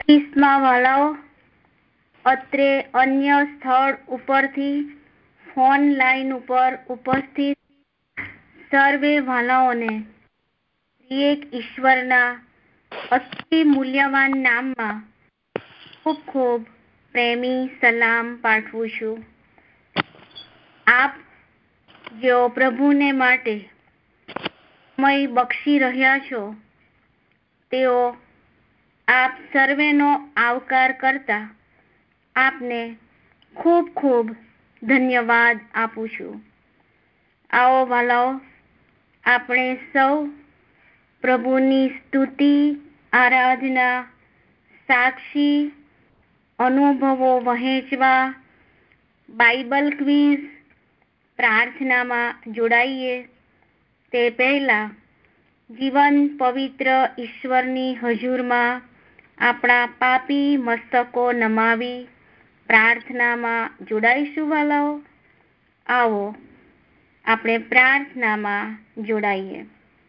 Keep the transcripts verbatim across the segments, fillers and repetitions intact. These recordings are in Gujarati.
ઈસમાં વાલાઓ, અત્રે અન્ય સ્થળ ઉપરથી ફોન લાઈન ઉપર ઉપસ્થિત સર્વે વાલાઓને એક ઈશ્વરના અતિ મૂલ્યવાન નામમાં ખૂબ ખૂબ પ્રેમી સલામ પાઠવું છું. આપ જેઓ પ્રભુને માટે સમય બક્ષી રહ્યા છો, તેઓ આપ સર્વેનો આવકાર કરતા આપને ખૂબ ખૂબ ધન્યવાદ આપું છું. આવો વાલાઓ, આપણે સૌ પ્રભુની સ્તુતિ, આરાધના, સાક્ષી અનુભવો વહેંચવા, બાઇબલ ક્વિઝ, પ્રાર્થનામાં જોડાઈએ તે પહેલા જીવન પવિત્ર ઈશ્વરની હજુરમાં આપણા પાપી મસ્તકો નમાવી પ્રાર્થનામાં જોડાઈશું. વાલાઓ, આવો આપણે પ્રાર્થનામાં જોડાઈએ.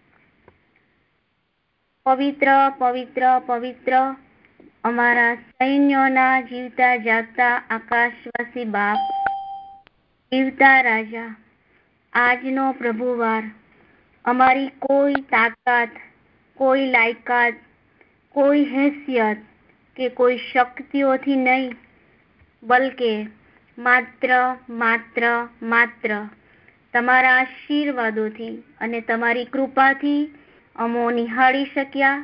પવિત્ર પવિત્ર પવિત્ર અમારા સૈન્યોના જીવતા જાગતા આકાશવાસી બાપ, જીવતા રાજા, આજનો પ્રભુવાર અમારી કોઈ તાકાત, કોઈ લાયકાત, કોઈ હેસિયત કે કોઈ શક્તિઓથી નહીં, બલકે માત્ર માત્ર માત્ર તમારા આશીર્વાદોથી અને તમારી કૃપાથી અમો નિહાળી શક્યા.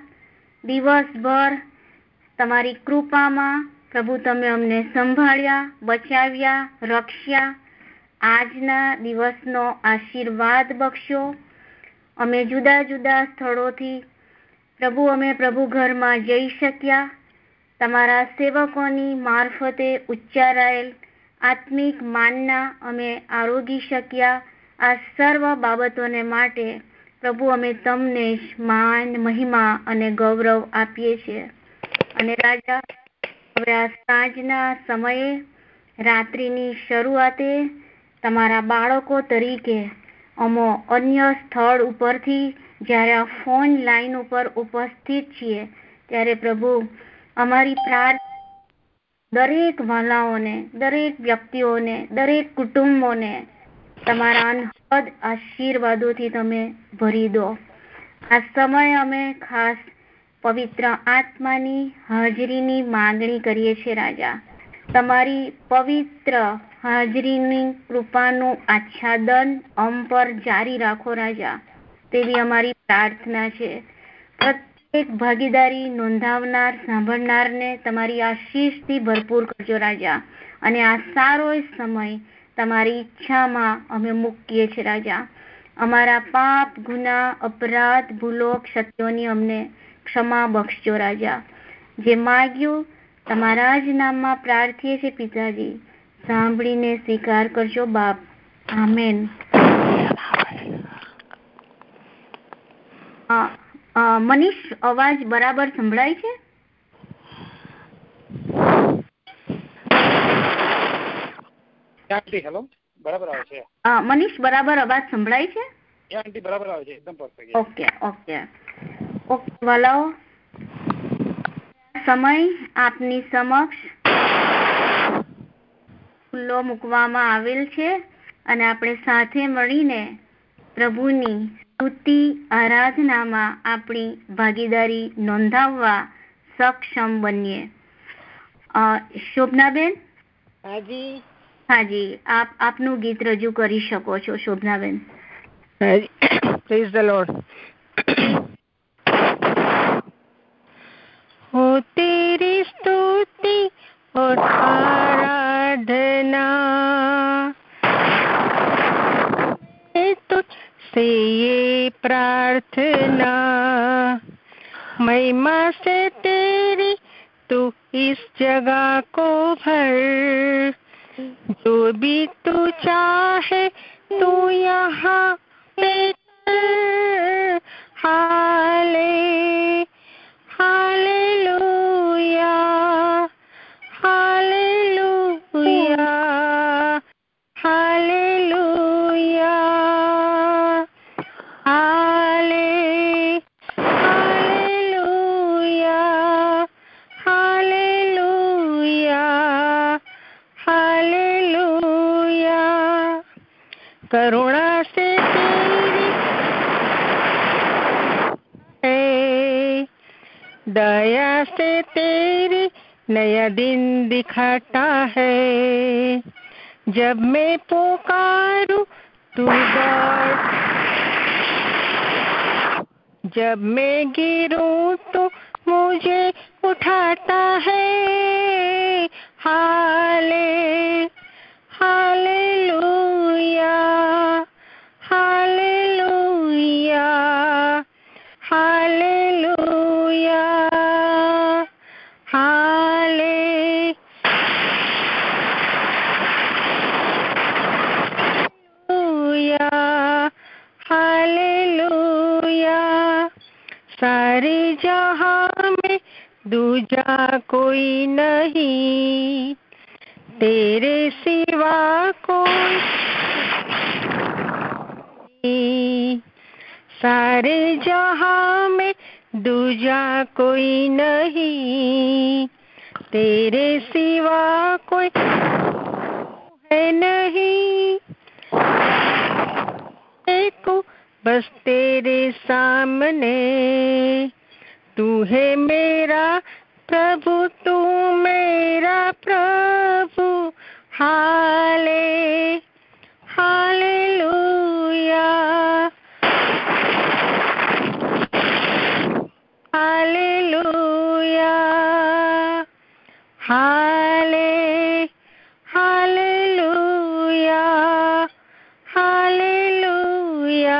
દિવસભર તમારી કૃપામાં પ્રભુ તમે અમને સંભાળ્યા, બચાવ્યા, રક્ષ્યા. આજના દિવસનો આશીર્વાદ બક્ષો. અમે જુદા જુદા સ્થળોથી પ્રભુ અમે પ્રભુ ઘરમાં જઈ શક્યા. તમારા સેવકોની મારફતે ઉચ્ચારાયેલ આત્મિક માનના અમે આરોગી શક્યા. આ સર્વ બાબતોને માટે પ્રભુ અમે તમને જ માન, મહિમા અને ગૌરવ આપીએ છીએ. અને રાજા, હવે આ સાંજના સમયે, રાત્રિની શરૂઆતે તમારા બાળકો તરીકે અમો અન્ય સ્થળ ઉપરથી જ્યારે આ ફોન લાઈન ઉપર ઉપસ્થિત છીએ, ત્યારે પ્રભુ અમારી પ્રાર્થના દરેક વાલાઓને, દરેક વ્યક્તિઓને, દરેક કુટુંબોને તમારા અનહદ આશીર્વાદોથી તમે ભરી દો. આ સમય અમે ખાસ પવિત્ર આત્માની હાજરીની માંગણી કરીએ છીએ. રાજા, તમારી પવિત્ર હાજરીની કૃપાનું આચ્છાદન અમ પર જારી રાખો. રાજા, તેવી અમારી પ્રાર્થના છે. પ્રત્યેક ભાગીદારી નોંધાવનાર, સાંભળનારને તમારી આશીષથી ભરપૂર કરજો. રાજા, અને આ સારો સમય તમારી ઈચ્છામાં અમે મૂકીએ છીએ. રાજા, અમારા પાપ, ગુના, અપરાધ, ભૂલો, ક્ષતિઓની અમને ક્ષમા બક્ષજો. રાજા, જે માગ્યું તમારા જ નામમાં પ્રાર્થીએ છીએ પિતાજી, સાંભળીને સ્વીકાર કરજો બાપ. આમેન. મનીષ, અવાજ બરાબર સંભળાય છે? હેલો, બરાબર આવે છે. મનીષ, બરાબર અવાજ સંભળાય છે? આંટી બરાબર આવે છે, એકદમ પરફેક્ટ. ઓકે ઓકે ઓકે વાલાઓ, સમય આપની સમક્ષ ખુલ્લો મૂકવામાં આવેલ છે અને આપણે સાથે મળીને પ્રભુની સ્તુતિ, આરાધનામાં આપણી ભાગીદારી નોંધાવવા સક્ષમ બનીએ. શોભનાબેન? હાજી હાજી, આપ આપનું ગીત રજૂ કરી શકો છો. શોભનાબેન. Praise the lord. हो तेरी स्तुति और आराधना तुझसे ये प्रार्थना, महिमा से तेरी तू इस जगह को भर, जो भी तू चाहे तू यहाँ पे कर. हाले Hallelujah, hallelujah, hallelujah, halle, hallelujah, halle. करुणा से तेरी है, दया से तेरी नया दिन दिखाता है। जब मैं पुकारूं तू दौड़, जब मैं गिरूं तो मुझे उठाता है। हाले हालेलुया, हालेलुया, हालेलुया, हाले हालेलुया। सारे जहां में दूजा कोई नहीं, तेरे सिवा कोई नहीं। सारे जहां में दूजा कोई नहीं, तेरे सिवा कोई है नहीं। देखो बस तेरे सामने, तू है मेरा प्रभु, तू मेरा प्रभु। हाले हालेलुया, हालेलुया, हाले हालेलुया, हालेलुया,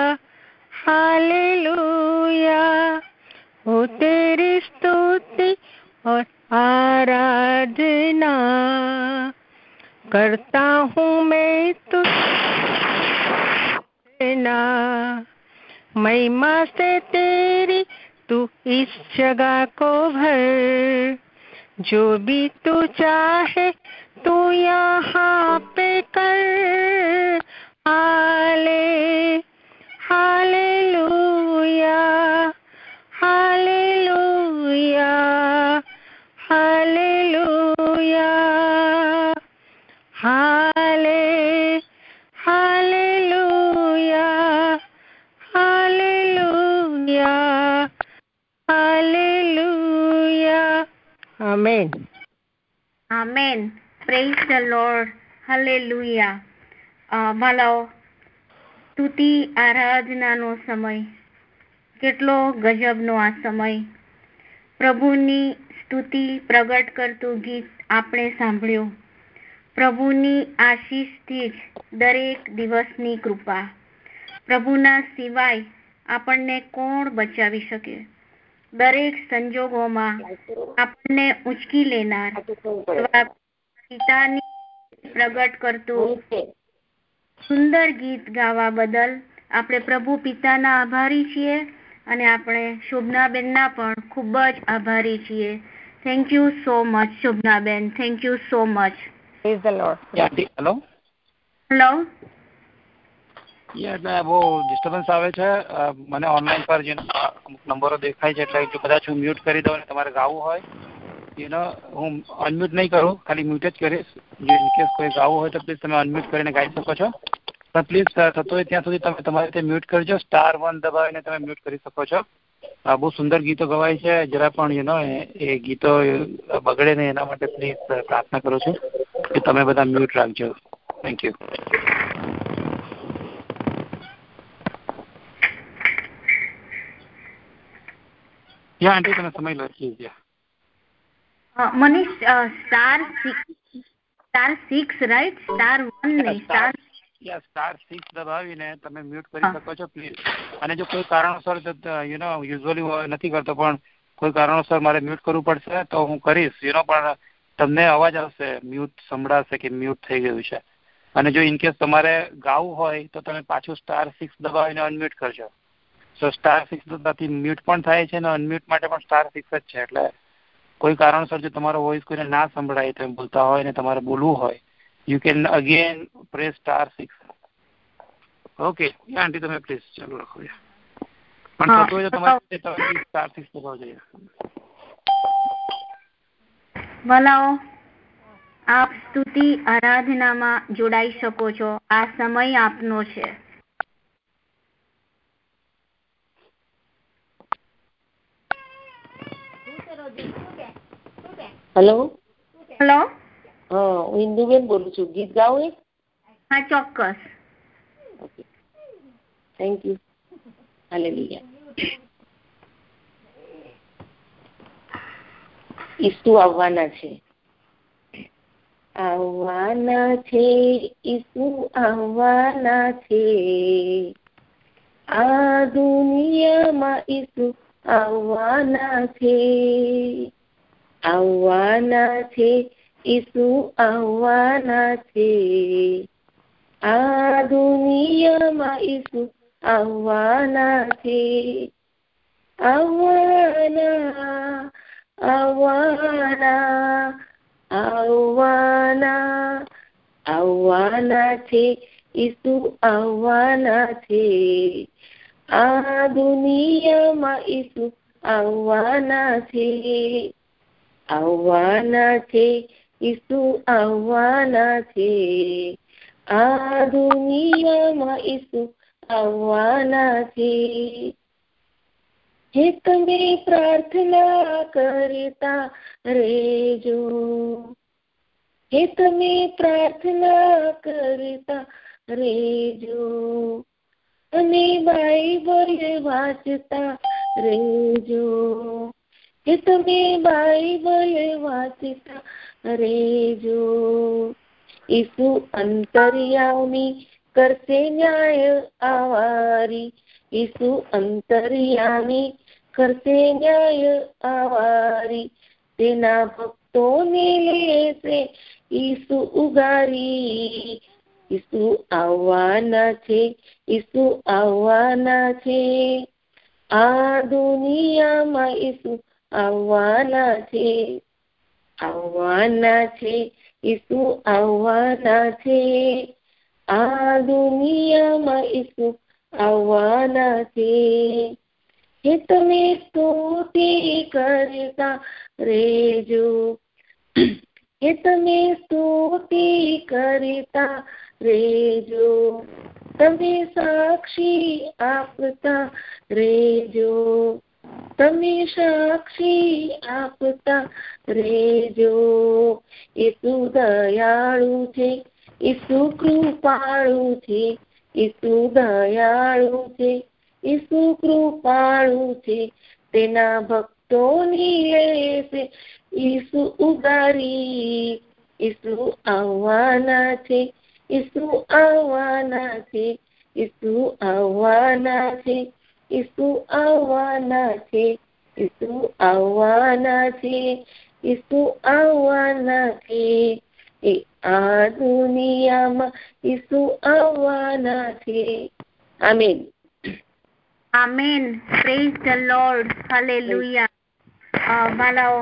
हालेलुया। हो तेरी स्तुति और आराधना करता हूँ मैं तुझ ना। महिमा से तेरी तू इस जगह को भर, जो भी तू चाहे तू यहाँ पे कर। हाले हालेलुया, हालेलुया, हालेलुया, हाले hallelujah, hallelujah, hallelujah. Amen, amen. Praise the lord. Hallelujah. ભલાઓ, સ્તુતિ આરાધનાનો સમય કેટલો ગજબનો આ સમય. પ્રભુની સ્તુતિ પ્રગટ કરતું ગીત આપણે સાંભળ્યું. પ્રભુની આશીષથી જ દરેક દિવસની કૃપા. પ્રભુના સિવાય આપણને કોણ બચાવી શકે? દરેક સંજોગોમાં આપણને ઉંચકી લેનાર પિતાની પ્રગટ કરતું સુંદર ગીત ગાવા બદલ આપણે પ્રભુ પિતાના આભારી છીએ અને આપણે શોભનાબેનના પણ ખૂબ જ આભારી છીએ. Thank you so much Shobhanaben, thank you so much. Praise the lord. Hello hello. એટલે બહુ ડિસ્ટર્બન્સ આવે છે મને ઓનલાઈન પર જે અમુક નંબરો દેખાય છે, એટલે જો કદાચ હું મ્યુટ કરી દઉં ને તમારે ગાવું હોય એનો હું અનમ્યુટ નહીં કરું, ખાલી મ્યુટ જ કરીશ. જો ઇનકેસ કોઈ ગાવું હોય તો પ્લીઝ તમે અનમ્યુટ કરીને ગાઈ શકો છો, પણ પ્લીઝ થતું હોય ત્યાં સુધી તમે તમારી રીતે મ્યુટ કરજો. સ્ટાર વન દબાવીને તમે મ્યુટ કરી શકો છો. બહુ સુંદર ગીતો ગવાય છે, જરા પણ યુ નો એ ગીતો બગડે ને એના માટે પ્લીઝ પ્રાર્થના કરું છું કે તમે બધા મ્યુટ રાખજો. Thank you. યા આંટી તમે સમય લો. Manish, star six star six right, star one નહીં, સ્ટાર સ્ટાર સિક્સ દબાવીને તમે મ્યુટ કરી શકો છો પ્લીઝ. અને જો કોઈ કારણોસર યુ નો યુઝ્યુઅલી નથી કરતો પણ કોઈ કારણોસર મારે મ્યુટ કરવું પડશે તો હું કરીશ યુ નો, પણ તમને અવાજ આવશે, મ્યુટ સંભળાશે કે મ્યુટ થઈ ગયું છે. અને જો ઇનકેસ તમારે ગાવું હોય તો તમે પાછું સ્ટાર સિક્સ દબાવીને અનમ્યુટ કરજો. સો સ્ટાર સિક્સ દબાવવાથી મ્યુટ પણ થાય છે અને અનમ્યુટ માટે પણ સ્ટાર સિક્સ જ છે. એટલે કોઈ કારણસર જો તમારો વોઇસ કોઈને ના સંભળાય, તમે બોલતા હોય ને તમારે બોલવું હોય, you can again press star six. Okay aunty તમે પ્લીઝ ચાલુ રાખો. પણ થતું હોય તો તમારે સ્ટાર સિક્સ દબાવજો. ભલાઓ, આપ સ્તુતિ આરાધનામાં જોડાઈ શકો છો. આ સમય આપનો છે. Hello hello. હા, હું ઇન્દુબેન બોલું છું. ગીત ગાવું એક? હા, ચોક્કસ. Okay, thank you. Hallelujah. Isu આવવાના છે, આવવાના છે, ઈસુ આવવાના છે. આ દુનિયામાં ઈસુ આવવાના છે, આવવાના છે, ઈસુ આવવાના છે. આ દુનિયામાં ઈસુ આવવાના છે, આવવાના, આવવાના, આવવાના, આવવાના છે, ઈસુ આવવાના છે. આ દુનિયામાં ઈસુ આવવાના છે, આવવાના છે, ઈસુ આવવાના છે. આ દુનિયામાં ઈસુ આવવાના છે. હે તમે પ્રાર્થના કરતા રેજો, હે તમે પ્રાર્થના કરતા રેજો, અને બાઇબલ વાંચતા રેજો, હે તમે બાઇબલ વાંચતા રેજો. ઈસુ અંતર્યામી કરશે ન્યાય આવારી, ઈસુ અંતર્યામી કરશે ન્યાય આવારી. તેના ભક્તોને લેશે ઈસુ ઉગારી. ઈસુ આવવાના છે, ઈસુ આવવાના છે. આ દુનિયામાં ઈસુ આવવાના છે, આવવાના છે, ઈસુ આવવાના છે. આ દુનિયામાં ઈસુ આવવાના છે. હે તમે સ્તુતિ કરતા રેજો, હે તમે સ્તુતિ કરતા રેજો, તમે સાક્ષી આપતા રેજો, તમે સાક્ષી આપતા રેજો. ઈસુ દયાળુ છે, ઈસુ કૃપાળુ છે, ઈસુ દયાળુ છે, ઈસુ કૃપાળુ છે. તેના ભક્તોની લેશે ઈસુ ઉગારી. ઈસુ આવવાના છે, ઈસુ આવવાના છે, ઈસુ આવવાના છે, ઈસુ આવવાના છે, ઈસુ આવવાના છે, ઈસુ આવવાના છે. એ આ દુનિયામાં ઈસુ આવવાના છે. Amen. Amen. Praise the lord. Hallelujah. બાલાઓ,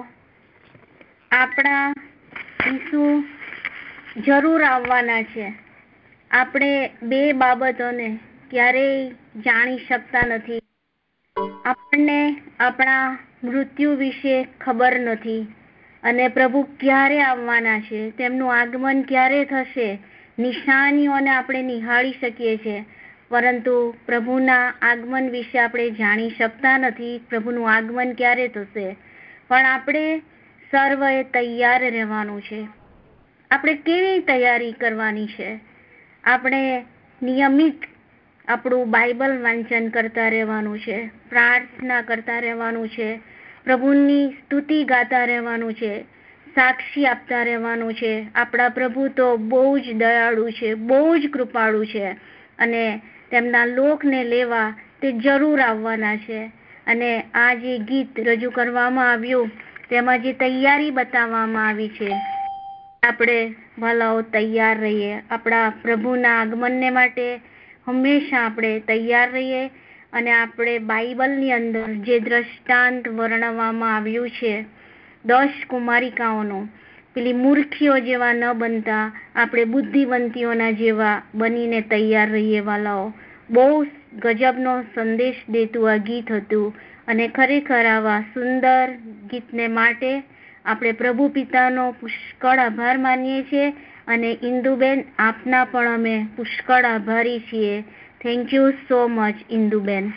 આપણા ઈસુ જરૂર આવવાના છે. આપણે બે બાબતોને ક્યારેય જાણી શકતા નથી. આપણને આપણા મૃત્યુ વિશે ખબર નથી, અને પ્રભુ ક્યારે આવવાના છે, તેમનું આગમન ક્યારે થશે, નિશાનીઓને આપણે નિહાળી શકીએ છીએ, પરંતુ પ્રભુના આગમન વિશે આપણે જાણી શકતા નથી. પ્રભુનું આગમન ક્યારે થશે, પણ આપણે સર્વએ તૈયાર રહેવાનું છે. આપણે કેવી તૈયારી કરવાની છે? આપણે નિયમિત આપણું બાઇબલ વાંચન કરતા રહેવાનું છે, પ્રાર્થના કરતા રહેવાનું છે, પ્રભુની સ્તુતિ ગાતા રહેવાનું છે, સાક્ષી આપતા રહેવાનું છે. આપણા પ્રભુ તો બહુ જ દયાળુ છે, બહુ જ કૃપાળુ છે, અને તેમના લોકને લેવા તે જરૂર આવવાના છે. અને આ જે ગીત રજૂ કરવામાં આવ્યું તેમાં જે તૈયારી બતાવવામાં આવી છે, આપણે ભલાઓ તૈયાર રહીએ. આપણા પ્રભુના આગમનને માટે હંમેશા આપણે તૈયાર રહીએ. અને આપણે બાઇબલની અંદર જે દ્રષ્ટાંત વર્ણવવામાં આવ્યું છે દસ કુમારિકાઓનો, પેલી મૂર્ખીઓ જેવા ન બનતા આપણે બુદ્ધિવંતીઓના જેવા બનીને તૈયાર રહીએ. વાલાઓ, બહુ ગજબનો સંદેશ દેતું આ ગીત હતું, અને ખરેખર આવા સુંદર ગીતને માટે આપણે પ્રભુ પિતાનો પુષ્કળ આભાર માનીએ છીએ અને ઇન્દુબેન આપના પણ અમે પુષ્કળ આભારી છીએ. Thank you so much Induben.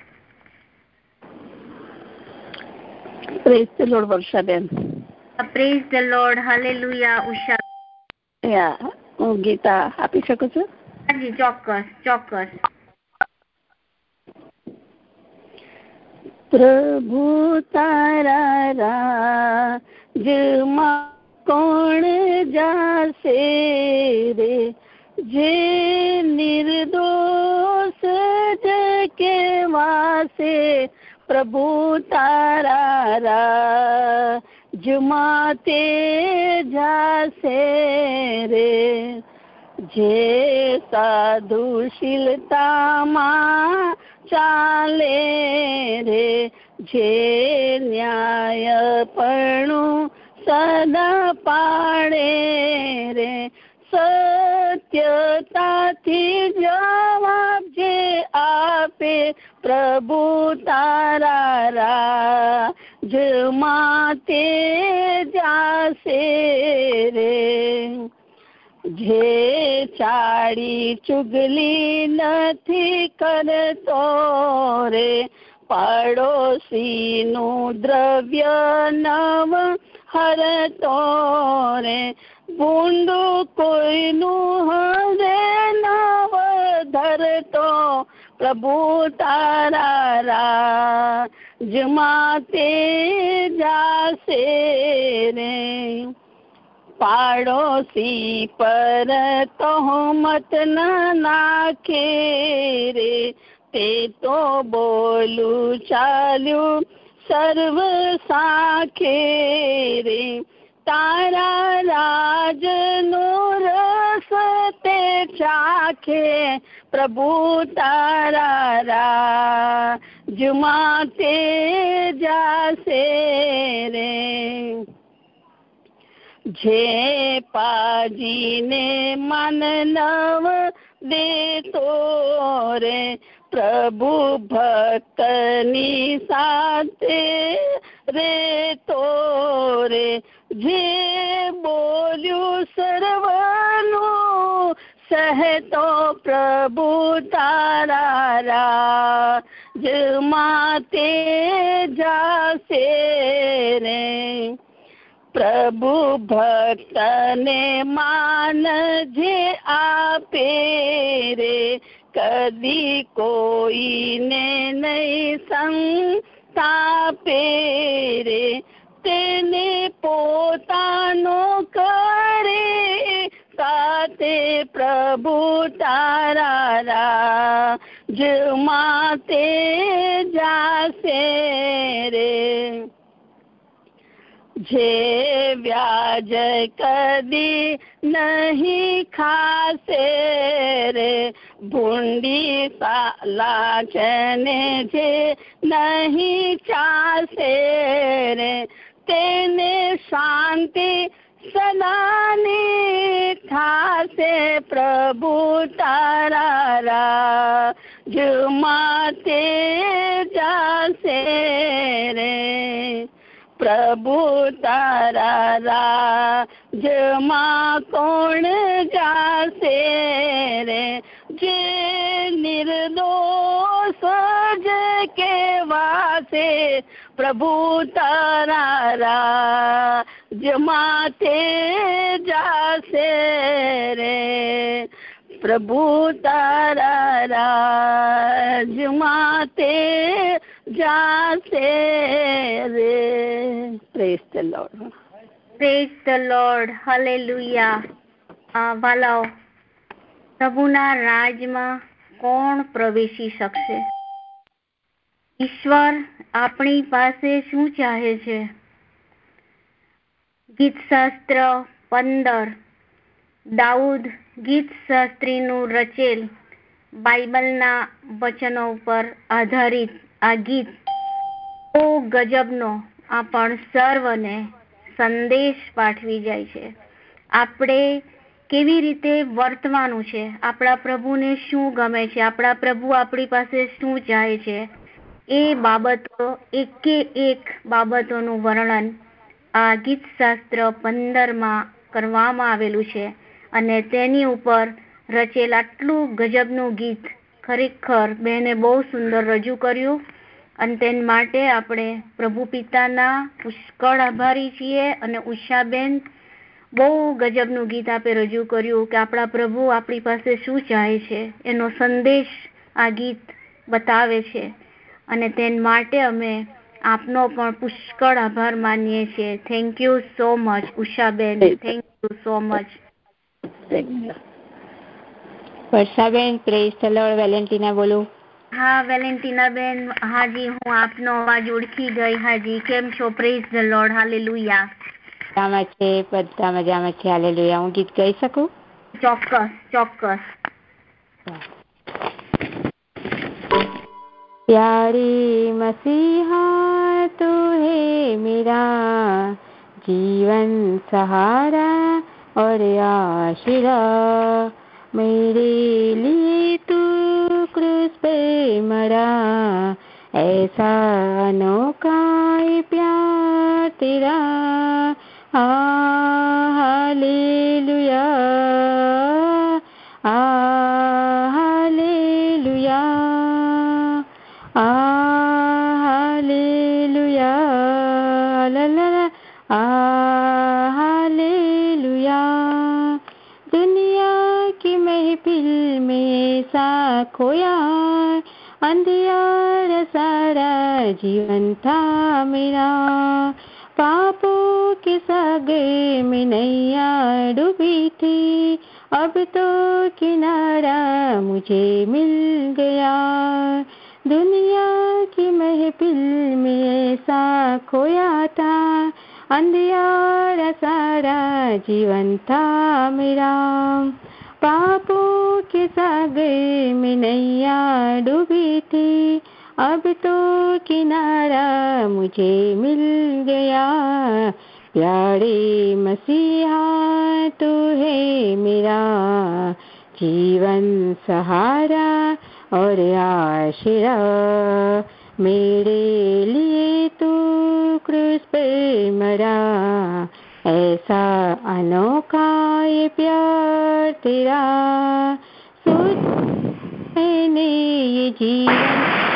Praise the lord Varshaben. Praise the lord. Hallelujah. Usha. યા હું ગીતા આપી શકું છું? હાજી ચોક્કસ ચોક્કસ. પ્રભુ તારા રાજમાં કોણ જાશે રે, જે નિર્દોષ જ કેવાશે. પ્રભુ તારા રાજમાં તે જાશે રે, જે સાધુશીલતામાં ચાલે રે, જે ન્યાયપણું સદા પાડે રે, સત્યતાથી જવાબ જે આપે. પ્રભુ તારા રાજમાં તે જાશે રે, જે ચાડી ચુગલી નથી કરતો રે, પાડોશીનું દ્રવ્ય નવ હરતો રે, ભૂંડું કોઈનું હૃદય નવ ધરતો. પ્રભુ તારા રાજમાં તે જાશે રે, પાડોશી પર તહોમત ન નાખે રે, તે તો બોલું ચાલ્યું સર્વ સાખે રે, તારા રાજનો રસ તે ચાખે. પ્રભુ તારા રાજમાં તે જાશે રે, જે પાજીને મન નવ દેતો રે, પ્રભુ ભક્તની સાથે રેતો રે, જે બોલ્યું સર્વનું સહેતો. પ્રભુ તારા રાજમાં તે જાશે રે, પ્રભુ ભક્તને માન જે આપે રે, કદી કોઈને નહીં સંતાપે રે, તેને પોતાનો કરે સાથે. પ્રભુ તારા રાજમાં તે જાશે રે, જે વ્યાજ કદી નહીં ખાશે રે, ભૂંડી લાચને જે નહીં ચાશે રે, તેને શાંતિ સદાની થાશે. પ્રભુ તારા રાજમાં તે જાશે રે, પ્રભુ તારા રાજમાં કોણ જાશે રે, જે નિર્દોષ જ કેવાશે. પ્રભુ તારા રાજમાં તે જાશે રે, પ્રભુ તારા રાજમાં તે જાશે રે. Praise the lord. Praise the lord. Hallelujah. વાલાઓ, પ્રભુના રાજમાં કોણ પ્રવેશી શકશે? ઈશ્વર આપણી પાસે શું ચાહે છે? ગીત શાસ્ત્ર પંદર, દાઉદ ગીત શાસ્ત્રીનું રચેલ બાઇબલના વચનો ઉપર આધારિત આ ગીત બહુ ગજબનો આપણ સર્વને સંદેશ પાઠવી જાય છે. આપણે કેવી રીતે વર્તવાનું છે, આપણા પ્રભુને શું ગમે છે, આપણા પ્રભુ આપણી પાસે શું ચાહે છે, એ બાબતો એકે એક બાબતોનું વર્ણન આ ગીત શાસ્ત્ર પંદર માં કરવામાં આવેલું છે અને તેની ઉપર રચેલ આટલું ગજબનું ગીત ખરેખર બેને બહુ સુંદર રજૂ કર્યું અને તેના માટે આપણે પ્રભુ પિતાના પુષ્કળ આભારી છીએ અને ઉષાબેન બહુ ગજબનું ગીત આપે રજૂ કર્યું કે આપણા પ્રભુ આપણી પાસે શું ચાહે છે એનો સંદેશ આ ગીત બતાવે છે અને તેના માટે અમે આપનો પણ પુષ્કળ આભાર માનીએ છીએ. થેન્ક યુ સો મચ ઉષાબેન, થેન્ક યુ સો મચ. વર્ષાબેન, પ્રેઝ ધ લોર્ડ. વેલેન્ટિના બોલું. હા વેલેન્ટિના બેન, હાજી હું આપનો અવાજ ઓળખી ગઈ. હાજી કેમ છો? Praise the lord. હાલેલુયા. મજામાં છે, બધા મજામાં છે. હાલેલુયા. હું ગીત ગાઈ શકું? ચોક્કસ ચોક્કસ. प्यारे मसीहा तू है मेरा जीवन सहारा और आश्रय, मेरे लिए तू क्रूस पे मरा, ऐसा अनोखा प्यार तेरा. Hallelujah, hallelujah, hallelujah, hallelujah. दुनिया की महफिल में ऐसा खोया, अंधियारा सारा जीवन था मेरा, पापों के सागर में नैया डूबी थी, अब तो किनारा मुझे मिल गया. दुनिया की महफिल में ऐसा खोया था, अंधियारा सारा जीवन था मेरा, पापों के सागर में नैया डूबी थी, अब तो किनारा मुझे मिल गया. प्यारे मसीहा तू है मेरा जीवन सहारा और आश्रय, मेरे लिए तू क्रूस पे मरा, ऐसा अनोखा ये प्यार तेरा. सोच मैंने ये जीवन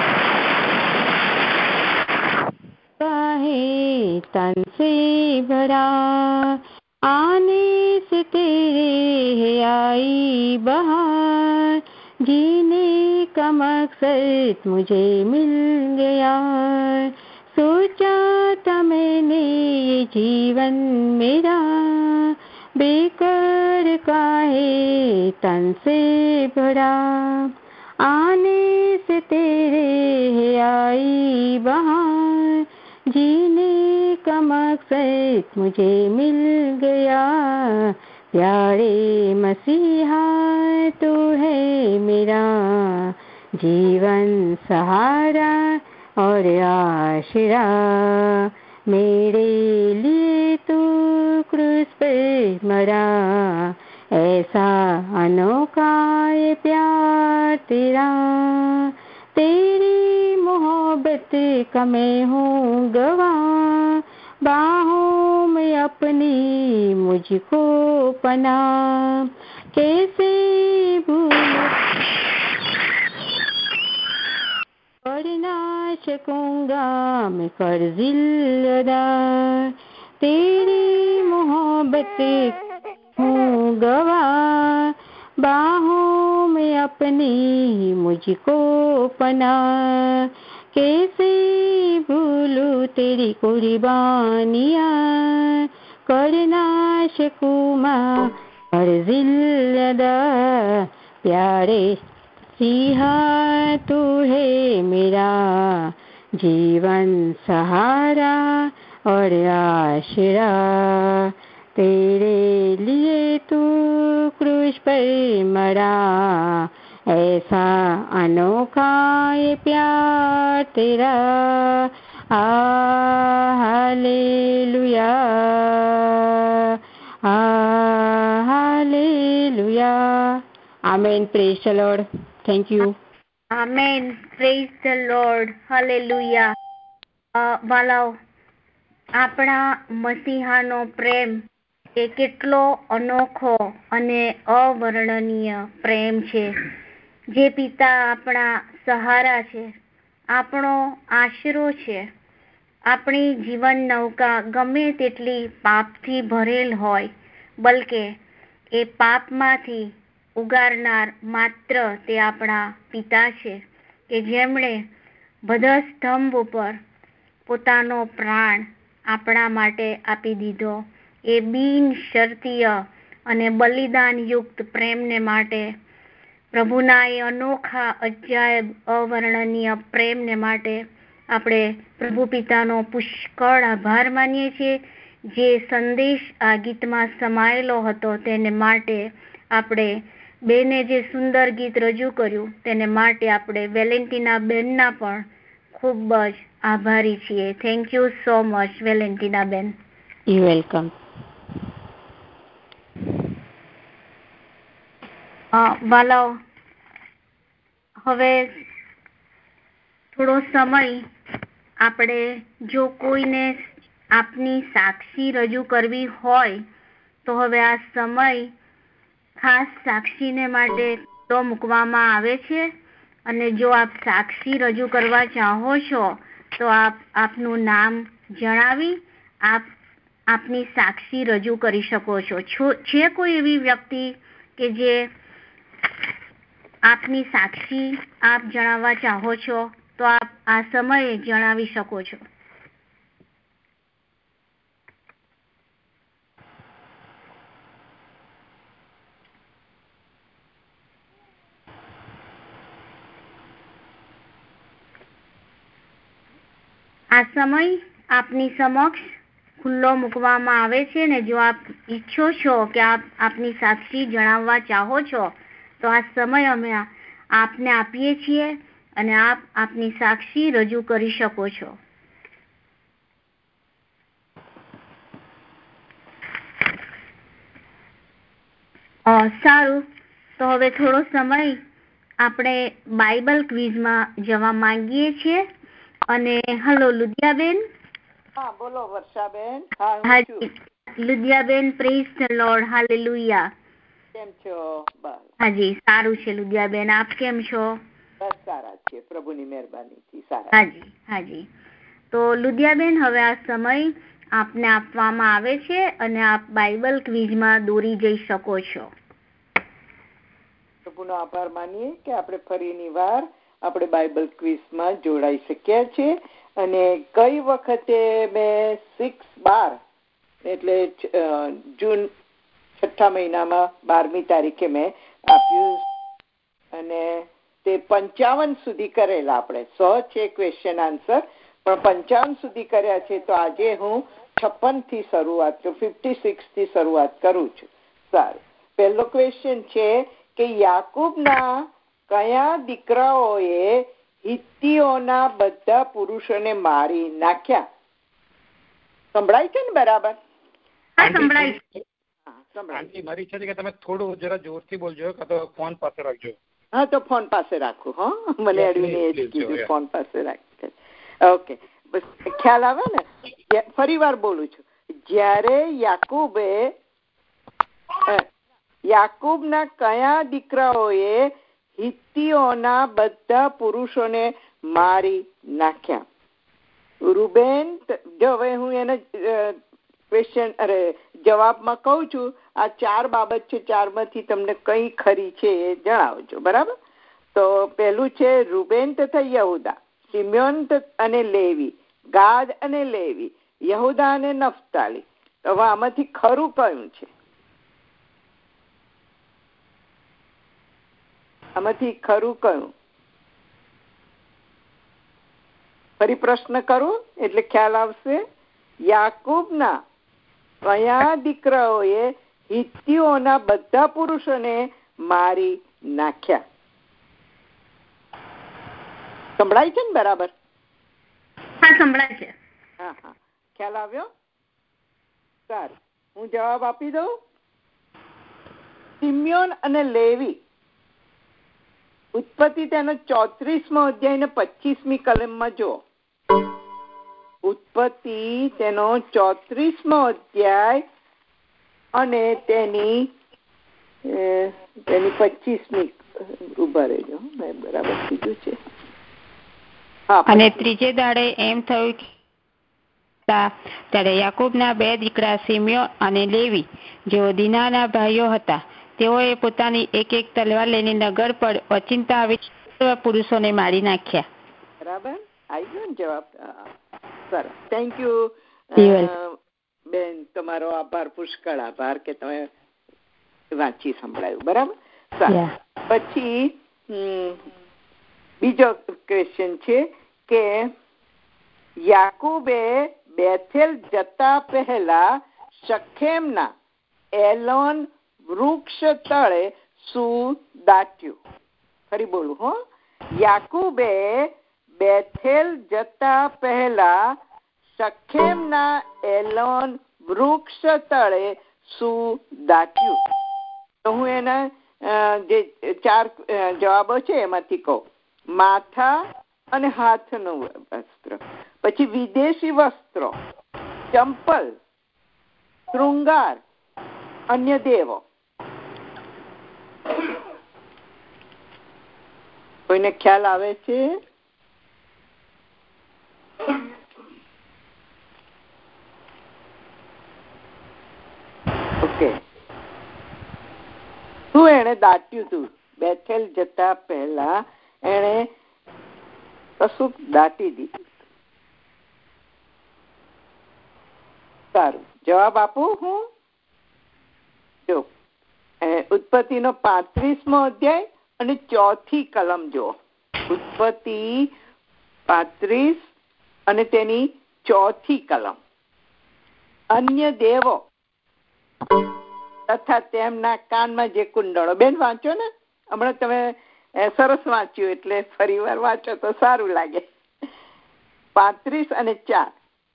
है तन से भरा, आने से तेरे है आई बहार, जीने का मकसद मुझे मिल गया. सोचा था मैंने ये जीवन मेरा बेकार का है तन से भरा, आने से तेरे है आई बहार, जीने का मकसद मुझे मिल गया. प्यारे मसीहा तू है मेरा जीवन सहारा और आश्रय, मेरे लिए तू क्रूस पे मरा, ऐसा अनोखा ये प्यार तेरा. तेरी मोहब्बत का मैं हूँ गवाह, बाहों में अपनी मुझको पना, कैसे भूलूं कर ना सकूंगा मैं कर्ज़िल अदा. तेरी मोहब्बत हूँ गवाह, बाहों में अपनी मुझको पना, कैसे भूलूं तेरी कुर्बानियाँ, कर ना सकूं मैं कर्ज़िल अदा. प्यारे मसीहा तू है मेरा जीवन सहारा और आश्रय, तेरे लिए तू क्रूस पर मरा, ऐसा अनोखा ये प्यार तेरा. Hallelujah, hallelujah. Amen. Praise the lord. Thank you. Amen. Praise the lord. Hallelujah. વાલાઓ, આપણા મસીહાનો પ્રેમ એ કેટલો અનોખો અને અવર્ણનીય પ્રેમ છે. જે પિતા આપણા સહારા છે, આપણો આશરો છે. આપણી જીવન નૌકા ગમે તેટલી પાપથી ભરેલ હોય, બલકે એ પાપમાંથી ઉગારનાર માત્ર તે આપણા પિતા છે, કે જેમણે વધસ્તંભ ઉપર પોતાનો પ્રાણ આપણા માટે આપી દીધો. એ બિન શર્તીય અને બલિદાન યુક્ત પ્રેમને માટે, પ્રભુના એ અનોખા અજાયબ અવર્ણનીય પ્રેમને માટે આપણે પ્રભુ પિતાનો પુષ્કળ આભાર માનીએ છીએ. જે સંદેશ આ ગીતમાં સમાયેલો હતો તેને માટે આપણે બેને જે સુંદર ગીત રજૂ કર્યું તેને માટે આપણે વેલેન્ટિના બેનના પણ ખૂબ જ આભારી છીએ. Thank you so much Valentina બેન. You welcome. વાલાઓ, હવે થોડો સમય આપણે જો કોઈને આપની સાક્ષી રજૂ કરવી હોય તો હવે આ સમય ખાસ સાક્ષીને માટે તો મૂકવામાં આવે છે. અને જો આપ સાક્ષી રજૂ કરવા ચાહો છો તો આપ આપનું નામ જણાવી આપ આપની સાક્ષી રજૂ કરી શકો છો. છે કોઈ એવી વ્યક્તિ કે જે આપની સાક્ષી આપ જણાવવા ચાહો છો તો આપ આ સમયે જણાવી શકો છો. આ સમય આપની સમક્ષ ખુલ્લો મૂકવામાં આવે છે ને જો આપ ઈચ્છો છો કે આપ આપની સાક્ષી જણાવવા ચાહો છો તો આ સમય અમે આપને આપીએ છીએ અને આપ આપની સાક્ષી રજૂ કરી શકો છો. સારું, તો હવે થોડો સમય આપણે બાઇબલ ક્વિઝમાં જવા માંગીએ છીએ. અને હલો લુદિયાબેન. હા બોલો વર્ષાબેન. હાજી લુદિયાબેન, પ્રેઝ ધ લોર્ડ, હાલેલુયા. કેમ છો? હાજી સારું છે લુદિયાબેન, આપ કેમ છો? બસ સારા છે, પ્રભુની મહેરબાનીથી સારા. હાજી હાજી. તો લુદિયાબેન, હવે આ સમય આપને આપવામાં આવે છે અને આપ બાઇબલ ક્વિઝમાં દોરી જઈ શકો છો. પ્રભુનો આભાર માનીએ કે આપણે ફરીની વાર આપણે બાઇબલ ક્વિઝમાં જોડાઈ શક્યા છે. અને કઈ વખતે મેં સિક્સ બાર એટલે જૂન છઠ્ઠા મહિનામાં બારમી તારીખે મેં આપ્યું અને તે પંચાવન સુધી કરેલા. આપણે સો છે ક્વેશ્ચન આન્સર, પણ પંચાવન સુધી કર્યા છે. તો આજે હું છપ્પન થી શરૂઆત ફિફ્ટી સિક્સ થી શરૂઆત કરું છું. સારું, પહેલો ક્વેશ્ચન છે કે યાકૂબના કયા દીકરાઓએ હિત્તીઓના બધા પુરુષોને મારી નાખ્યા? સંભળાય છે ને બરાબર? મારી ઈચ્છા છે કે તમે થોડું જરા જોરથી બોલજો, કાં તો ફોન પાસે રાખજો. હા તો ફોન પાસે રાખું. હા મને અડવીને એ જ કીધું ફોન પાસે રાખજો. ઓકે, બસ ખ્યાલ આવે ને? ફરી વાર બોલું છું. જ્યારે યાકૂબે યાકૂબના કયા દીકરાઓએ હિત્તીઓના બધા પુરુષોને મારી નાખ્યા? રૂબેન, જો હવે હું એને ક્વેશ્ચન અરે જવાબમાં કહું છું. આ ચાર બાબત છે, ચારમાંથી તમને કઈ ખરી છે એ જણાવજો. બરાબર? તો પહેલું છે રૂબેન તથા યહૂદા, સિમ્યોન અને લેવી, ગાદ અને લેવી, યહૂદા અને નફતાલી. હવે આમાંથી ખરું કયું છે? આમાંથી ખરું કયું? ફરી પ્રશ્ન કરું એટલે ખ્યાલ આવશે. યાકૂબના કયા દીકરાઓએ હિત્તીઓના બધા પુરુષોને મારી નાખ્યા? સંભળાય છે ને બરાબર? હા સંભળાય છે. હા હા, ખ્યાલ આવ્યો? સારું, હું જવાબ આપી દઉં. સિમ્યોન અને લેવી. ઉત્પત્તિ તેનો ચોત્રીસમો અધ્યાય ને પચીસમી કલમમાં જો. ઉત્પત્તિ તેનો ચોત્રીસમો અધ્યાય અને તેની તેની પચીસમી ઉભા રહેજો મેં બરાબર કીધું છે. અને ત્રીજે દાડે એમ થયું ત્યારે યાકૂબના બે દીકરા સિમ્યોન અને લેવી જેઓ દીનાના ભાઈઓ હતા, તેઓએ પોતાની એક એક તલવાર લઈને નગર પર ઓચિંતા આવી પુરુષોને મારી નાખ્યા. બરાબર, આવી ગયો ને જવાબ? સરસ, થેન્ક યુ બેન, તમારો આભાર, પુષ્કળ આભાર કે તમે વાંચી સંભળાયું. બરાબર. પછી બીજો ક્વેશ્ચન છે કે યાકૂબે બેથેલ જતા પહેલા શેકેમના એલોન વૃક્ષ તળે શું દાટ્યું? ફરી બોલું હો. યાકૂબે બેથેલ જતા પહેલા શેકેમના એલોન વૃક્ષ તળે શું દાટ્યું? તો હું એના જે ચાર જવાબો છે એમાંથી કહું. માથા અને હાથનું વસ્ત્ર, પછી વિદેશી વસ્ત્રો, ચંપલ, શૃંગાર, અન્ય દેવો. કોઈને ખ્યાલ આવે છે? ઓકે, શું એને દાટ્યું તું? બેથેલ જતા પહેલા એને કશું દાટી દીધું. સારું, જવાબ આપું હું? જો ઉત્પત્તિ નો પાંત્રીસમો અધ્યાય અને ચોથી કલમ જો. ઉત્પત્તિ પાંત્રીસ અને તેની ચોથી કલમ. અન્ય દેવો તથા તેમના કાનમાં જે કુંડળો. બેન વાંચો ને, હમણાં તમે સરસ વાંચ્યું એટલે ફરી વાર વાંચો તો સારું લાગે. પાંત્રીસ અને ચાર.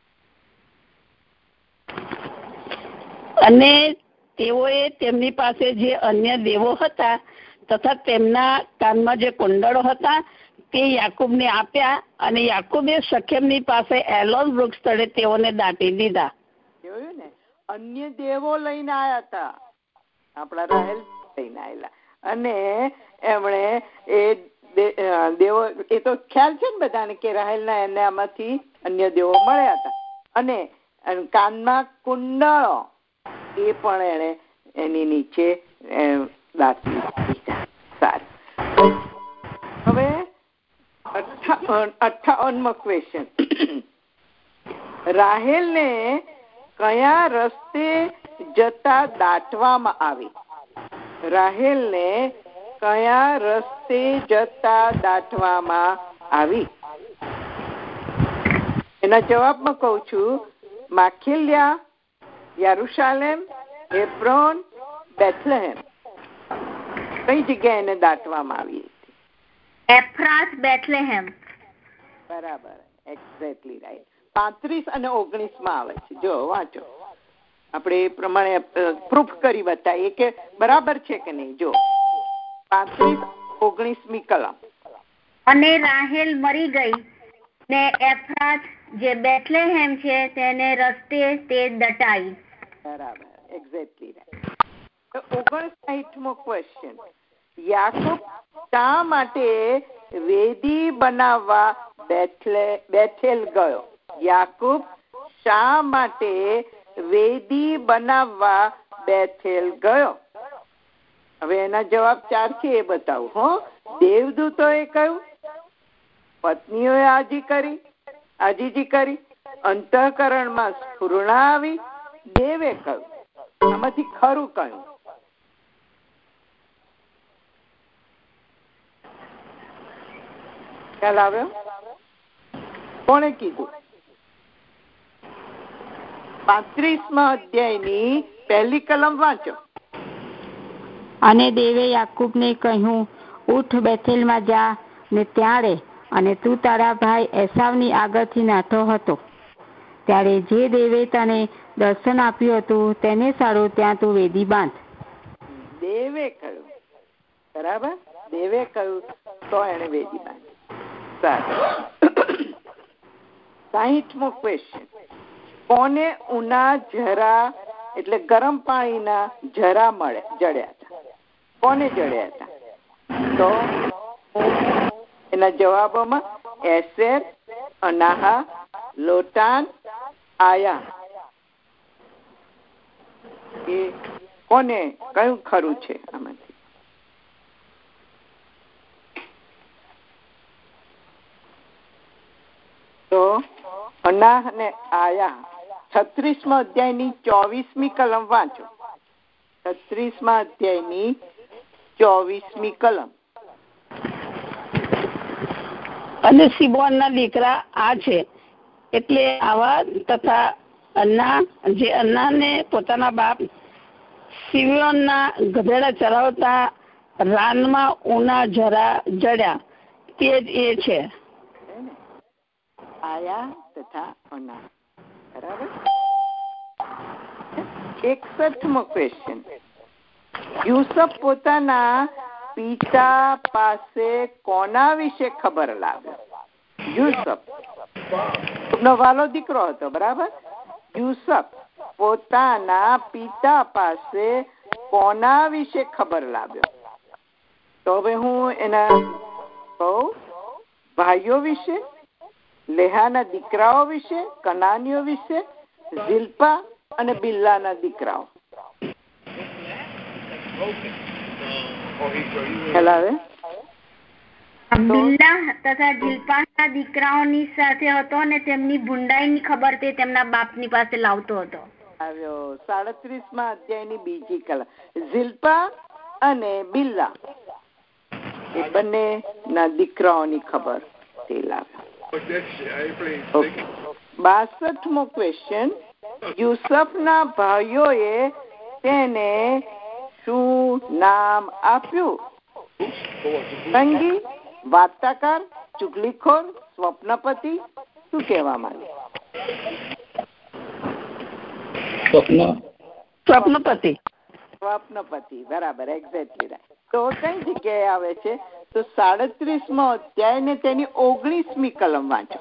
અને તેઓએ તેમની પાસે જે અન્ય દેવો હતા તથા તેમના કાનમાં જે કુંડળો હતા તે યાકૂબને આપ્યા, અને યાકૂબે શેકેમની પાસે એલોન વૃક્ષ તળે તેઓને દાટી દીધા. જોયું ને, અન્ય દેવો લઈને આયા હતા, આપણા રાહેલ લઈને આવેલા, અને એમણે એ દેવો, એ તો ખ્યાલ છે ને બધાને કે રાહેલના એને આમાંથી અન્ય દેવો મળ્યા હતા, અને કાનમાં કુંડળો એ પણ એને એની નીચે દાટી દીધા. સારું, હવે અઠ્ઠાવનમો ક્વેશ્ચન. રાહેલને કયા રસ્તે જતા દાટવામાં આવી? રાહેલને કયા રસ્તે જતા દાટવામાં આવી? એના જવાબમાં કહું છું. માખીલિયા, યરુશાલેમ, હેબ્રોન, બેથલેહેમ. કઈ જગ્યાએ એને દાટવામાં આવી? એફ્રાત, બેથલેહેમ. બરાબર, એક્ઝેક્ટલી રાઈટ. પાંત્રીસ અને ઓગણીસ માં આવે છે. જો વાંચો, આપણે એ પ્રમાણે પ્રૂફ કરી બતાવીએ કે બરાબર છે કે નહીં. જો પાંત્રીસ ઓગણીસમી કલમ. અને રાહેલ મરી ગઈ ને એફ્રાત જે બેથલેહેમ છે તેને રસ્તે તે દટાઈ. બરાબર, એક્ઝેક્ટલી રાઈટ. ઓગણસાઠમો ક્વેશ્ચન. યાકૂબ શા માટે વેદી બનાવવા બેથેલ ગયો? યાકૂબ શા માટે વેદી બનાવવા બેથેલ ગયો? હવે એના જવાબ ચાર છે એ બતાવું હો. દેવદૂતોએ કહ્યું, પત્નીઓએ આજી કરી આજીજી કરી, અંતઃકરણમાં સ્ફુરણા આવી, દેવે કહ્યું. આમાંથી ખરું કહ્યું? ખ્યાલ આવ્યો? કોણે કીધું? પાંત્રીસમા અધ્યાયની પહેલી કલમ વાંચો. અને દેવે યાકૂબને કહ્યું, ઉઠ, બેથેલમાં જા ને ત્યાં રહે, અને તું તારા ભાઈ એસાવની આગળથી નાઠો હતો. ત્યારે જે દેવે તને દર્શન આપ્યું હતું તેને સારું ત્યાં તું વેદી બાંધ. દેવે કહ્યું. બરાબર, દેવે કહ્યું તો એને વેદી બાંધી. સારું. સાહીઠમો ક્વેશ્ચન, કોને ઉના જરા એટલે ગરમ પાણીના જરા મળે જડ્યા હતા? કોને જડ્યા હતા? તો એના જવાબોમાં એસેર, અનાહા, લોટાન, આયા, એ કોને કયું ખરું છે આમાંથી? તો અનાહ અને આયા છત્રીસમા અધ્યાયની ચોવીસમી કલમ વાંચો. છત્રીસમા અધ્યાયની ચોવીસમી કલમ. અને સિબોનના દીકરા આ છે, એટલે આવા તથા અન્ના જે અન્નાને પોતાના બાપ સિબોનના ગધેડા ચરાવતા રાનમાં ઉના જરા જડ્યા, તે જ એ છે. આયા તથા અન્ના. બરાબર. એકસઠમો ક્વેશ્ચન, યુસુફ પોતાના પિતા પાસે કોના વિશે ખબર લાવ્યો? યુસુફ નો વાલો દીકરો હતો. બરાબર. યુસુફ પોતાના પિતા પાસે કોના વિશે ખબર લાવ્યો? તો હવે હું એના કહું, ભાઈઓ વિશે, લેહાના દીકરાઓ વિશે, કનાનીઓ વિશે, ઝિલ્પા અને બિલ્લાના દીકરાઓ. બિલ્લા તથા ઝિલ્પાના દીકરાઓની સાથે હતો અને તેમની ભૂંડાઈની ખબર તે તેમના બાપની પાસે લાવતો હતો. આવ્યો સાડત્રીસમા અધ્યાયની બીજી કલમ. ઝિલ્પા અને બિલ્લા એ બંને ના દીકરાઓની ખબર તે લાવ્યો. બાસઠમો ક્વેશ્ચન, યુસુફના ભાઈઓએ તેને શું નામ આપ્યું? સંગી, વાર્તાકાર, ચુગલીખોર, સ્વપ્નપતિ, શું કહેવા માંગે? સ્વપ્નપતિ. સ્વપ્નપતિ. બરાબર, એક્ઝેક્ટલી રાઈટ. તો કઈ જગ્યાએ આવે છે? તો સાડત્રીસમો અધ્યાય ને તેની ઓગણીસમી કલમ વાંચો.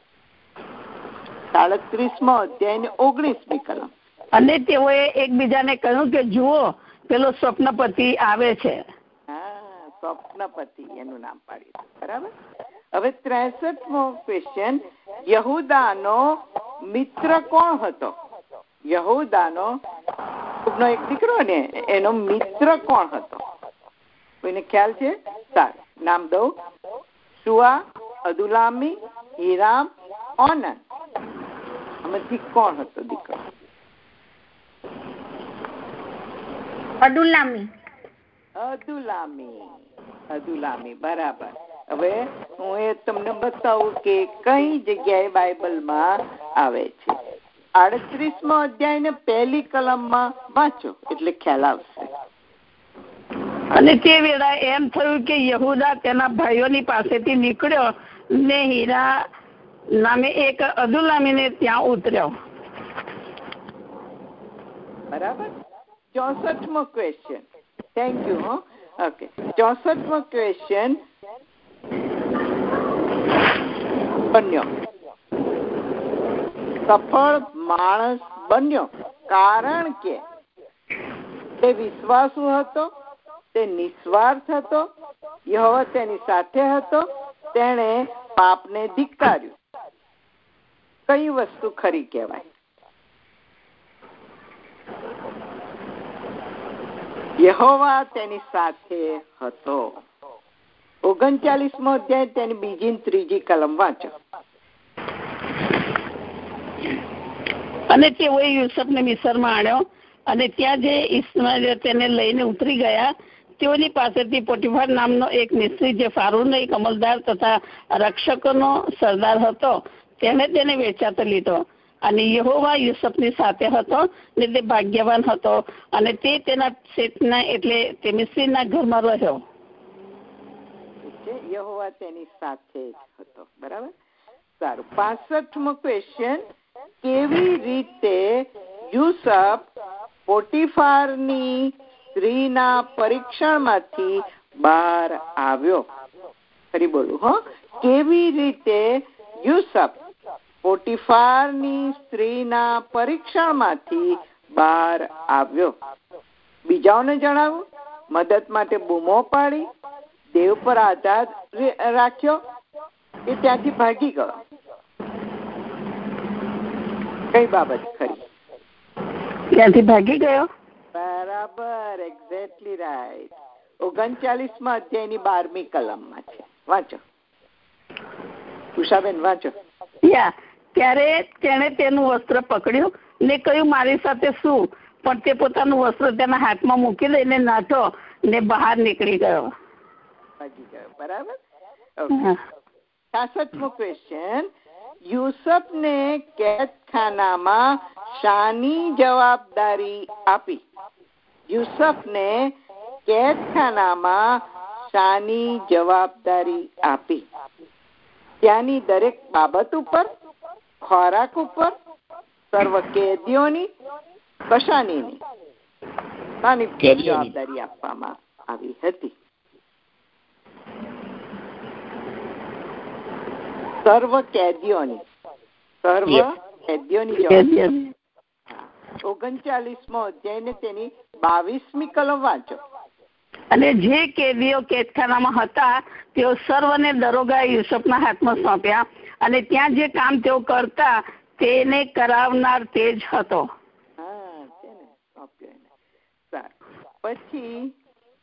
સાડત્રીસમો અધ્યાય ને ઓગણીસમી કલમ. અને તેઓએ એકબીજાને કહ્યું કે જુઓ, પેલો સ્વપ્નપતિ આવે છે. હા, સ્વપ્નપતિ એનું નામ પાડ્યું. બરાબર. હવે ત્રેસઠમો ક્વેશ્ચન, યહૂદાનો મિત્ર કોણ હતો? યહૂદાનો નો એક દીકરો ને એનો મિત્ર કોણ હતો? કોઈને ખ્યાલ છે? સારું, નામ દઉં. સુઆ, અદુલામી, હીરામ, ઓનન. આમાંથી કોણ હતો દીકરો? અદુલામી. અદુલામી. અદુલામી. બરાબર. હવે હું એ તમને બતાવું કે કઈ જગ્યાએ બાઇબલમાં આવે છે. આડત્રીસમો અધ્યાય ને પહેલી કલમમાં વાંચો એટલે ખ્યાલ આવશે. અને તે વેળા એમ થયું કે યહૂદા તેના ભાઈઓની પાસેથી નીકળ્યો ને હીરા નામે એક અદુલામીને ત્યાં ઉતર્યો. બરાબર. ચોસઠમો ક્વેશ્ચન. Thank you. ઓકે. ચોસઠમો ક્વેશ્ચન બન્યો, સફળ માણસ બન્યો કારણ કે તે વિશ્વાસુ હતો, તે નિસ્વાર્થ હતો, યહોવા તેની સાથે હતો, તેણે પાપને ધિક્કાર્યું. કઈ વસ્તુ ખરી કહેવાય? યહોવા તેની સાથે હતો. ઓગણચાલીસમો અધ્યાય તેની બીજી ત્રીજી કલમ વાંચો. અને તેઓએ યુસુફને મિસરમાં આણ્યો અને ત્યાં જે ઇસ્માએલ તેને લઈને ઉતરી ગયા, તેઓની પાસેથી પોટીફાર નામનો એક મિસ્ત્રી, જે ફારૂનો એક અમલદાર તથા રક્ષકોનો સરદાર હતો, તેને તેને વેચાતો લીધો. અને યહોવા યુસુફની સાથે હતો ને તે ભાગ્યવાન હતો અને તે તેના શેઠના એટલે તે મિસ્ત્રીના ઘરમાં રહ્યો. યહોવા તેની સાથે જ હતો. બરાબર. સારું. પાસઠમો ક્વેશ્ચન, કેવી રીતે યુસુફ પોટીફારની સ્ત્રીના પરીક્ષણમાંથી બહાર આવ્યો? ફરી બોલું હો. કેવી રીતે યુસુફ પોટીફારની સ્ત્રીના પરીક્ષણમાંથી બહાર આવ્યો. બીજાઓને જણાવ્યું, મદદ માટે બૂમો પાડી, દેવ પર આધાર રાખ્યો કે ત્યાંથી ભાગી ગયો? કઈ બાબત ખરી? ત્યાંથી ભાગી ગયો. બરાબર, એક્ઝેક્ટલી રાઈટ. ઓગણચાલીસમાં અધ્યાયની બારમી કલમમાં છે. વાંચો ઉષાબેન, વાંચો. યા ત્યારે તેણે તેનું વસ્ત્ર પકડ્યું ને કહ્યું, મારી સાથે શું? પણ તે પોતાનું વસ્ત્ર તેના હાથમાં મૂકી દઈને નાઠો ને બહાર નીકળી ગયો. ભાગી ગયો. બરાબર. છાસઠમો ક્વેશ્ચન, યુસુફને કેદખાનામાં શાની જવાબદારી આપી? યુસુફને કેદખાનામાં શાની જવાબદારી આપી? ત્યાંની દરેક બાબત ઉપર, ખોરાક ઉપર, સર્વ કેદીઓની, કશાની શાની જવાબદારી આપવામાં આવી હતી? સર્વ કેદીઓની. સર્વ કેદીઓની જવાબદારી. ઓગણચાલીસમો અધ્યાય ને તેની બાવીસમી કલમ વાંચો. અને જે કેદીઓ કેદખાનામાં હતા તેઓ સર્વને દરોગા યુસુફના હાથમાં સોંપ્યા, અને ત્યાં જે કામ તેઓ કરતા તેને કરાવનાર તે જ હતો. પછી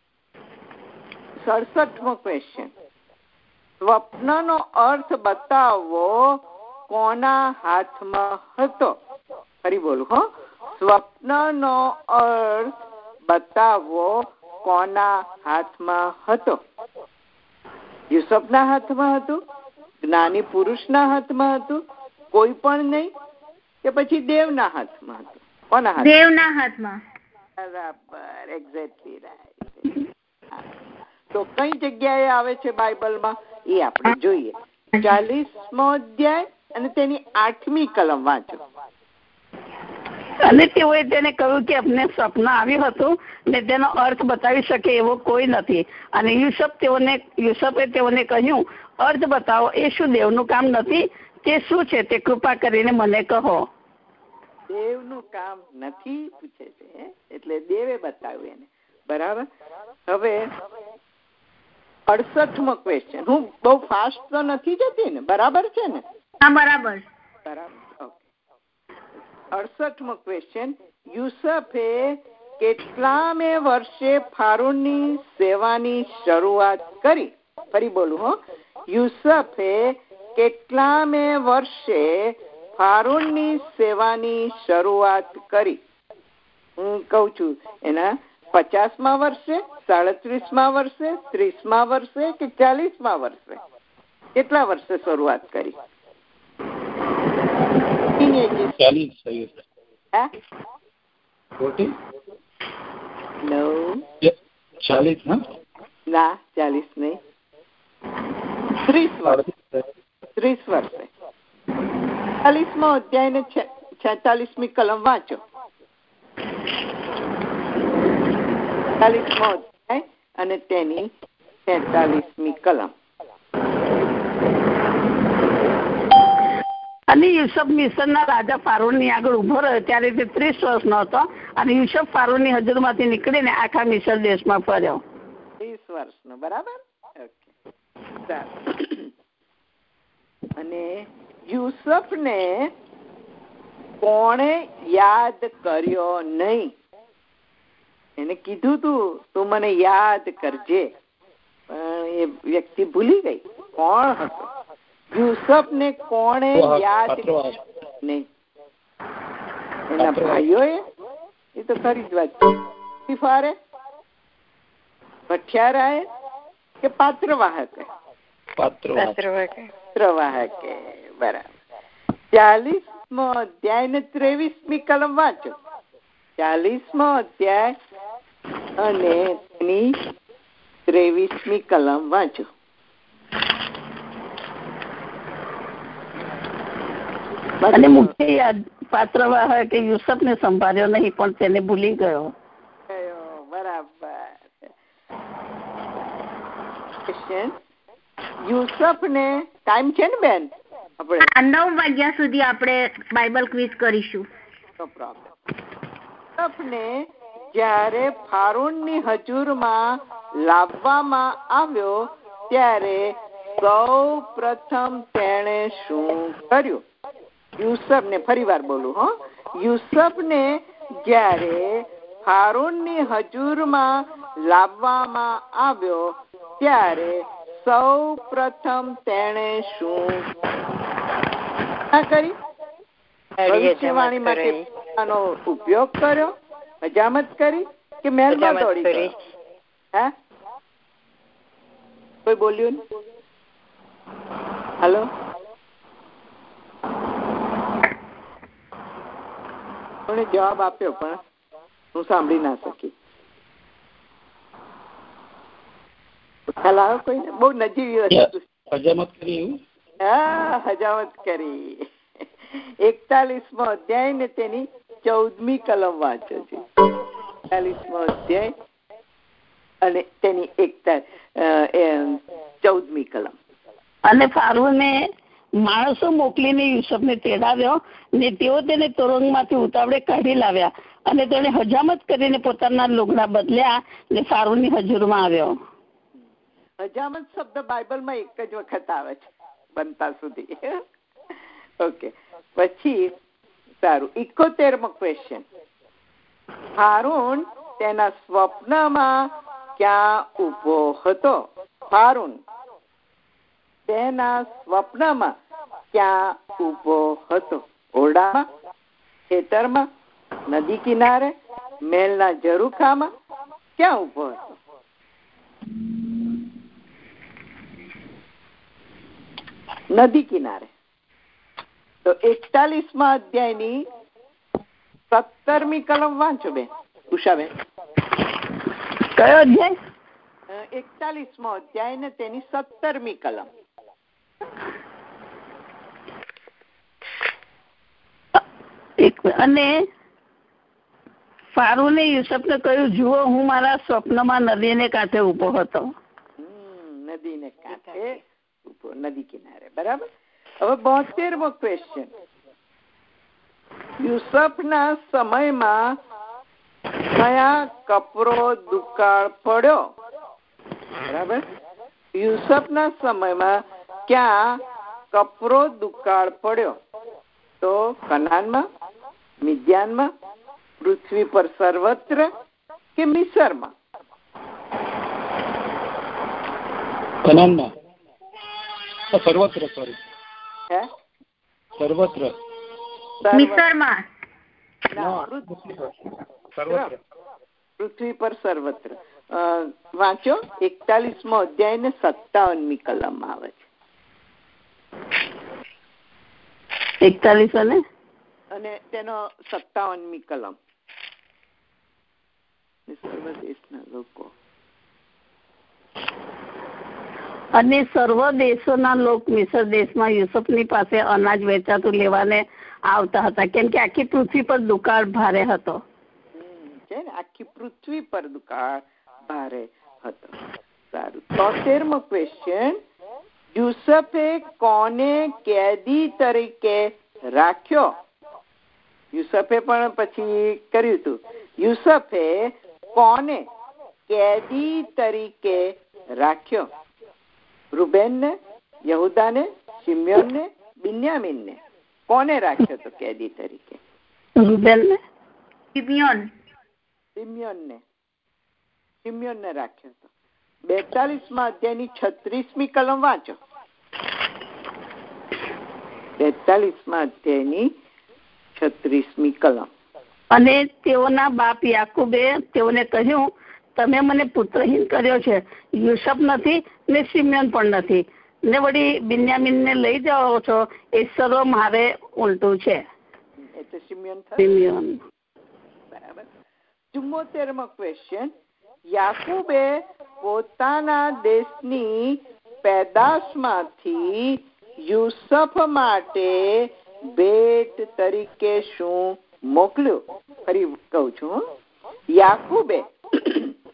સડસઠમો ક્વેશ્ચન, સ્વપ્નનો અર્થ બતાવવો કોના હાથમાં હતો? ફરી બોલું હો, સ્વપ્નનો અર્થ બતાવવો કોના હાથમાં હતો? યુસુફના હાથમાં હતું? જ્ઞાની પુરુષના હાથમાં હતું? કોઈ પણ નહીં? કે પછી દેવના હાથમાં હતું? કોના હાથમાં? દેવના હાથમાં. બરાબર, એક્ઝેક્ટલી રાઈટ. તો કઈ જગ્યાએ આવે છે બાઇબલમાં એ આપણે જોઈએ. ચાલીસમો અધ્યાય અને તેની આઠમી કલમ વાંચો. અને તેઓએ તેને કહ્યું કે અમને સપનું આવ્યું હતું ને તેનો અર્થ બતાવી શકે એવો કોઈ નથી. અને યુસુફ તેઓને યુસુફે તેઓને કહ્યું, અર્થ બતાવો, એ શું દેવનું કામ નથી? તે શું છે તે કૃપા કરીને મને કહો. દેવનું કામ નથી પૂછે છે, એટલે દેવે બતાવ્યું એને. બરાબર. હવે અડસઠમો ક્વેશ્ચન, હું બહુ ફાસ્ટ તો નથી જતી ને? બરાબર છે ને? હા, બરાબર. બરાબર. અડસઠમો ક્વેશ્ચન, યુસુફે કેટલામે વર્ષે ફારૂનની સેવાની શરૂઆત કરી? ફરી બોલું હો, યુસુફે કેટલામે વર્ષે ફારૂનની સેવાની શરૂઆત કરી? હું કઉ છું, એના પચાસમા વર્ષે, સાડત્રીસમા વર્ષે, ત્રીસમા વર્ષે કે ચાલીસમા વર્ષે? કેટલા વર્ષે શરૂઆત કરી? ના, ચાલીસ નહીં, ત્રીસ વર્ષ. ત્રીસ વર્ષે. ચાલીસમો અધ્યાય ને છેતાલીસમી કલમ વાંચો. ચાલીસમો અધ્યાય અને તેની છેતાલીસમી કલમ. અને યુસુફ મિસરના રાજા ફારૂનની આગળ ઉભો રહ્યો ત્યારે તે ત્રીસ વર્ષનો હતો, અને યુસુફ ફારૂનની હજુરમાંથી નીકળીને આખા મિસર દેશમાં ફર્યો. ત્રીસ વર્ષનો. બરાબર. અને યુસુફને કોણે યાદ કર્યો નહીં? એને કીધું તું તું મને યાદ કરજે, પણ એ વ્યક્તિ ભૂલી ગઈ. કોણ હતો? યુસુફને કોણે યાદ નહીં? એના ભાઈઓએ? એ તો ખરી જ વાત. પોતીફારે, ભઠિયારાએ કે પાત્રવાહકે? પાત્રવાહકે. બરાબર. ચાલીસમો અધ્યાય ને ત્રેવીસમી કલમ વાંચો. ચાલીસમો અધ્યાય અને તેની ત્રેવીસમી કલમ વાંચો. અને મુખ્ય પાત્રવાહકે યુસુફને સંભાળ્યો નહીં, પણ તેને ભૂલી ગયો. બરાબર. યુસુફને ટાઈમ છે ને બેન? નવ વાગ્યા સુધી આપણે બાઇબલ ક્વિઝ કરીશું. નો પ્રોબ્લેમ. યુસુફને જ્યારે ફારૂનની હજુરમાં લાવવામાં આવ્યો ત્યારે સૌ પ્રથમ તેણે શું કર્યું? યુસુફને, ફરી વાર બોલું હો, યુસુફને જ્યારે ફારૂનની હજુરમાં લાવવામાં આવ્યો ત્યારે સૌ પ્રથમ તેણે શું કરી? ભવિષ્યવાણી માટે પોતાનો ઉપયોગ કર્યો, હજામત કરી કે મહેલમાં દોડી ગયો? હે, કોઈ બોલ્યું? હાલો, કોણે જવાબ આપ્યો પણ હું સાંભળી ના શકી. ખ્યાલ આવ્યો કોઈને? બહુ નજીવી વસ્તુ. હજામત કરી. હા, હજામત કરી. એકતાલીસમો અધ્યાય ને તેની ચૌદમી કલમ વાંચો છે. એકતાલીસમો અધ્યાય અને તેની એકતા ચૌદમી કલમ. અને ફારૂને માણસો મોકલીને યુસુફને તેડાવ્યો ને તેઓ તેને તોરંગમાંથી ઉતાવળે કાઢી લાવ્યા અને તેને હજામત કરીને પોતાના લુગડા બદલ્યા ને ફારૂની હજુરમાં આવ્યો. હજામત શબ્દ બાઇબલમાં એક જ વખત આવે છે બનતા સુધી. ઓકે, પછી સારું, ઇકોતેરમો ક્વેશ્ચન. ફારૂન તેના સ્વપ્નમાં ક્યાં ઉભો હતો? ફારૂન તેના સ્વપ્નમાં ક્યાં ઉભો હતો? ઓરડામાં, ખેતરમાં, નદી કિનારે, મહેલના ઝરૂખામાં, ક્યાં ઉભો હતો? નદી કિનારે. તો એકતાલીસમા અધ્યાયની સત્તરમી કલમ વાંચો બેન ઉષાબેન. કયો અધ્યાય? એકતાલીસમો અધ્યાય ને તેની સત્તરમી કલમ. અને ફારૂને યુસુફને કહ્યું, જુઓ હું મારા સ્વપ્નમાં નદીને કાંઠે ઉભો હતો. નદીને કાંઠે ઉભો, નદી કિનારે. બરાબર. હવે બોતેરમો ક્વેશ્ચન. યુસુફના સમયમાં કયા કપરો દુકાળ પડ્યો? બરાબર. યુસુફના સમયમાં ક્યાં કપરો દુકાળ પડ્યો? તો કનાનમાં, મિદ્યાનમાં, પૃથ્વી પર સર્વત્ર કે મિસરમાં? કનાનમાં. સર્વત્ર. સોરી, હે, સર્વત્ર. મિસરમાં. પૃથ્વી પર સર્વત્ર. વાંચો, એકતાલીસમો અધ્યાય ને સત્તાવનમી કલમ આવે છે. એકતાલીસ અને અને તેનો સત્તાવનમી કલમ. સર્વ દેશના લોકો અને સર્વ દેશોના લોક મિસર દેશમાં યુસુફની પાસે અનાજ વેચાતું લેવાને આવતા હતા, કેમ કે આખી પૃથ્વી પર દુકાળ ભારે હતો. છે ને, આખી પૃથ્વી પર દુકાળ ભારે હતો. સારું. તોતેરમો ક્વેશ્ચન. યુસુફે કોને કેદી તરીકે રાખ્યો? યુસુફે પણ પછી કર્યું હતું. યુસુફે કોને કેદી તરીકે રાખ્યો? રૂબેનને, યહૂદાને, શિમ્યોનને, બિન્યામીનને? કોને રાખ્યો તો કેદી તરીકે? રૂબેનને. શિમ્યોન. શિમ્યોનને. શિમ્યોનને રાખ્યો હતો. બેતાલીસમાં અધ્યાયની છત્રીસમી કલમ વાંચો. બેતાલીસમાં અધ્યાયની છત્રીસમી કલમ. અને તેઓના બાપ યાકૂબે તેઓને કહ્યું, તમે મને પુત્રહીન કર્યો છે. યુસુફ નથી ને શિમ્યોન પણ નથી ને વળી બિન્યામીનને લઈ જાઓ છો, એ સર્વ મારે ઉલટું છે. એટલે શિમ્યોન શિમ્યોન. બરાબર. ચુમ્મોતેરમો ક્વેશ્ચન. યાકૂબે પોતાના દેશની પેદાશમાંથી યુસુફ માટે ભેટ તરીકે શું મોકલ્યું? ફરી કહું છું. યાકૂબે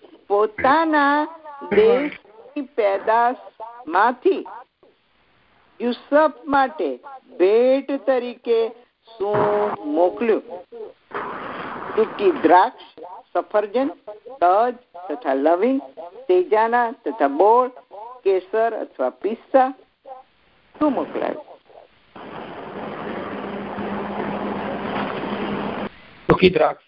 પોતાના દેશની પેદાશમાંથી યુસફ માટે ભેટ તરીકે શું મોકલ્યું? સૂકી દ્રાક્ષ, સફરજન, તજ તથા લવિંગ, તેજાના તથા બોળ, કેસર અથવા પિસ્તા, શું મોકલાયું? સૂકી દ્રાક્ષ.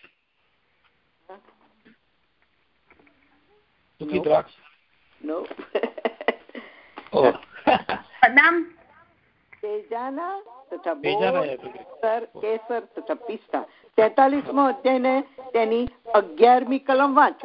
સૂકી દ્રાક્ષ. નો. બદામ, તેજાના તથા બોળ, કેસર તથા પિસ્તા. તેતાલીસમો અધ્યાય ને તેની અગિયારમી કલમ વાંચો.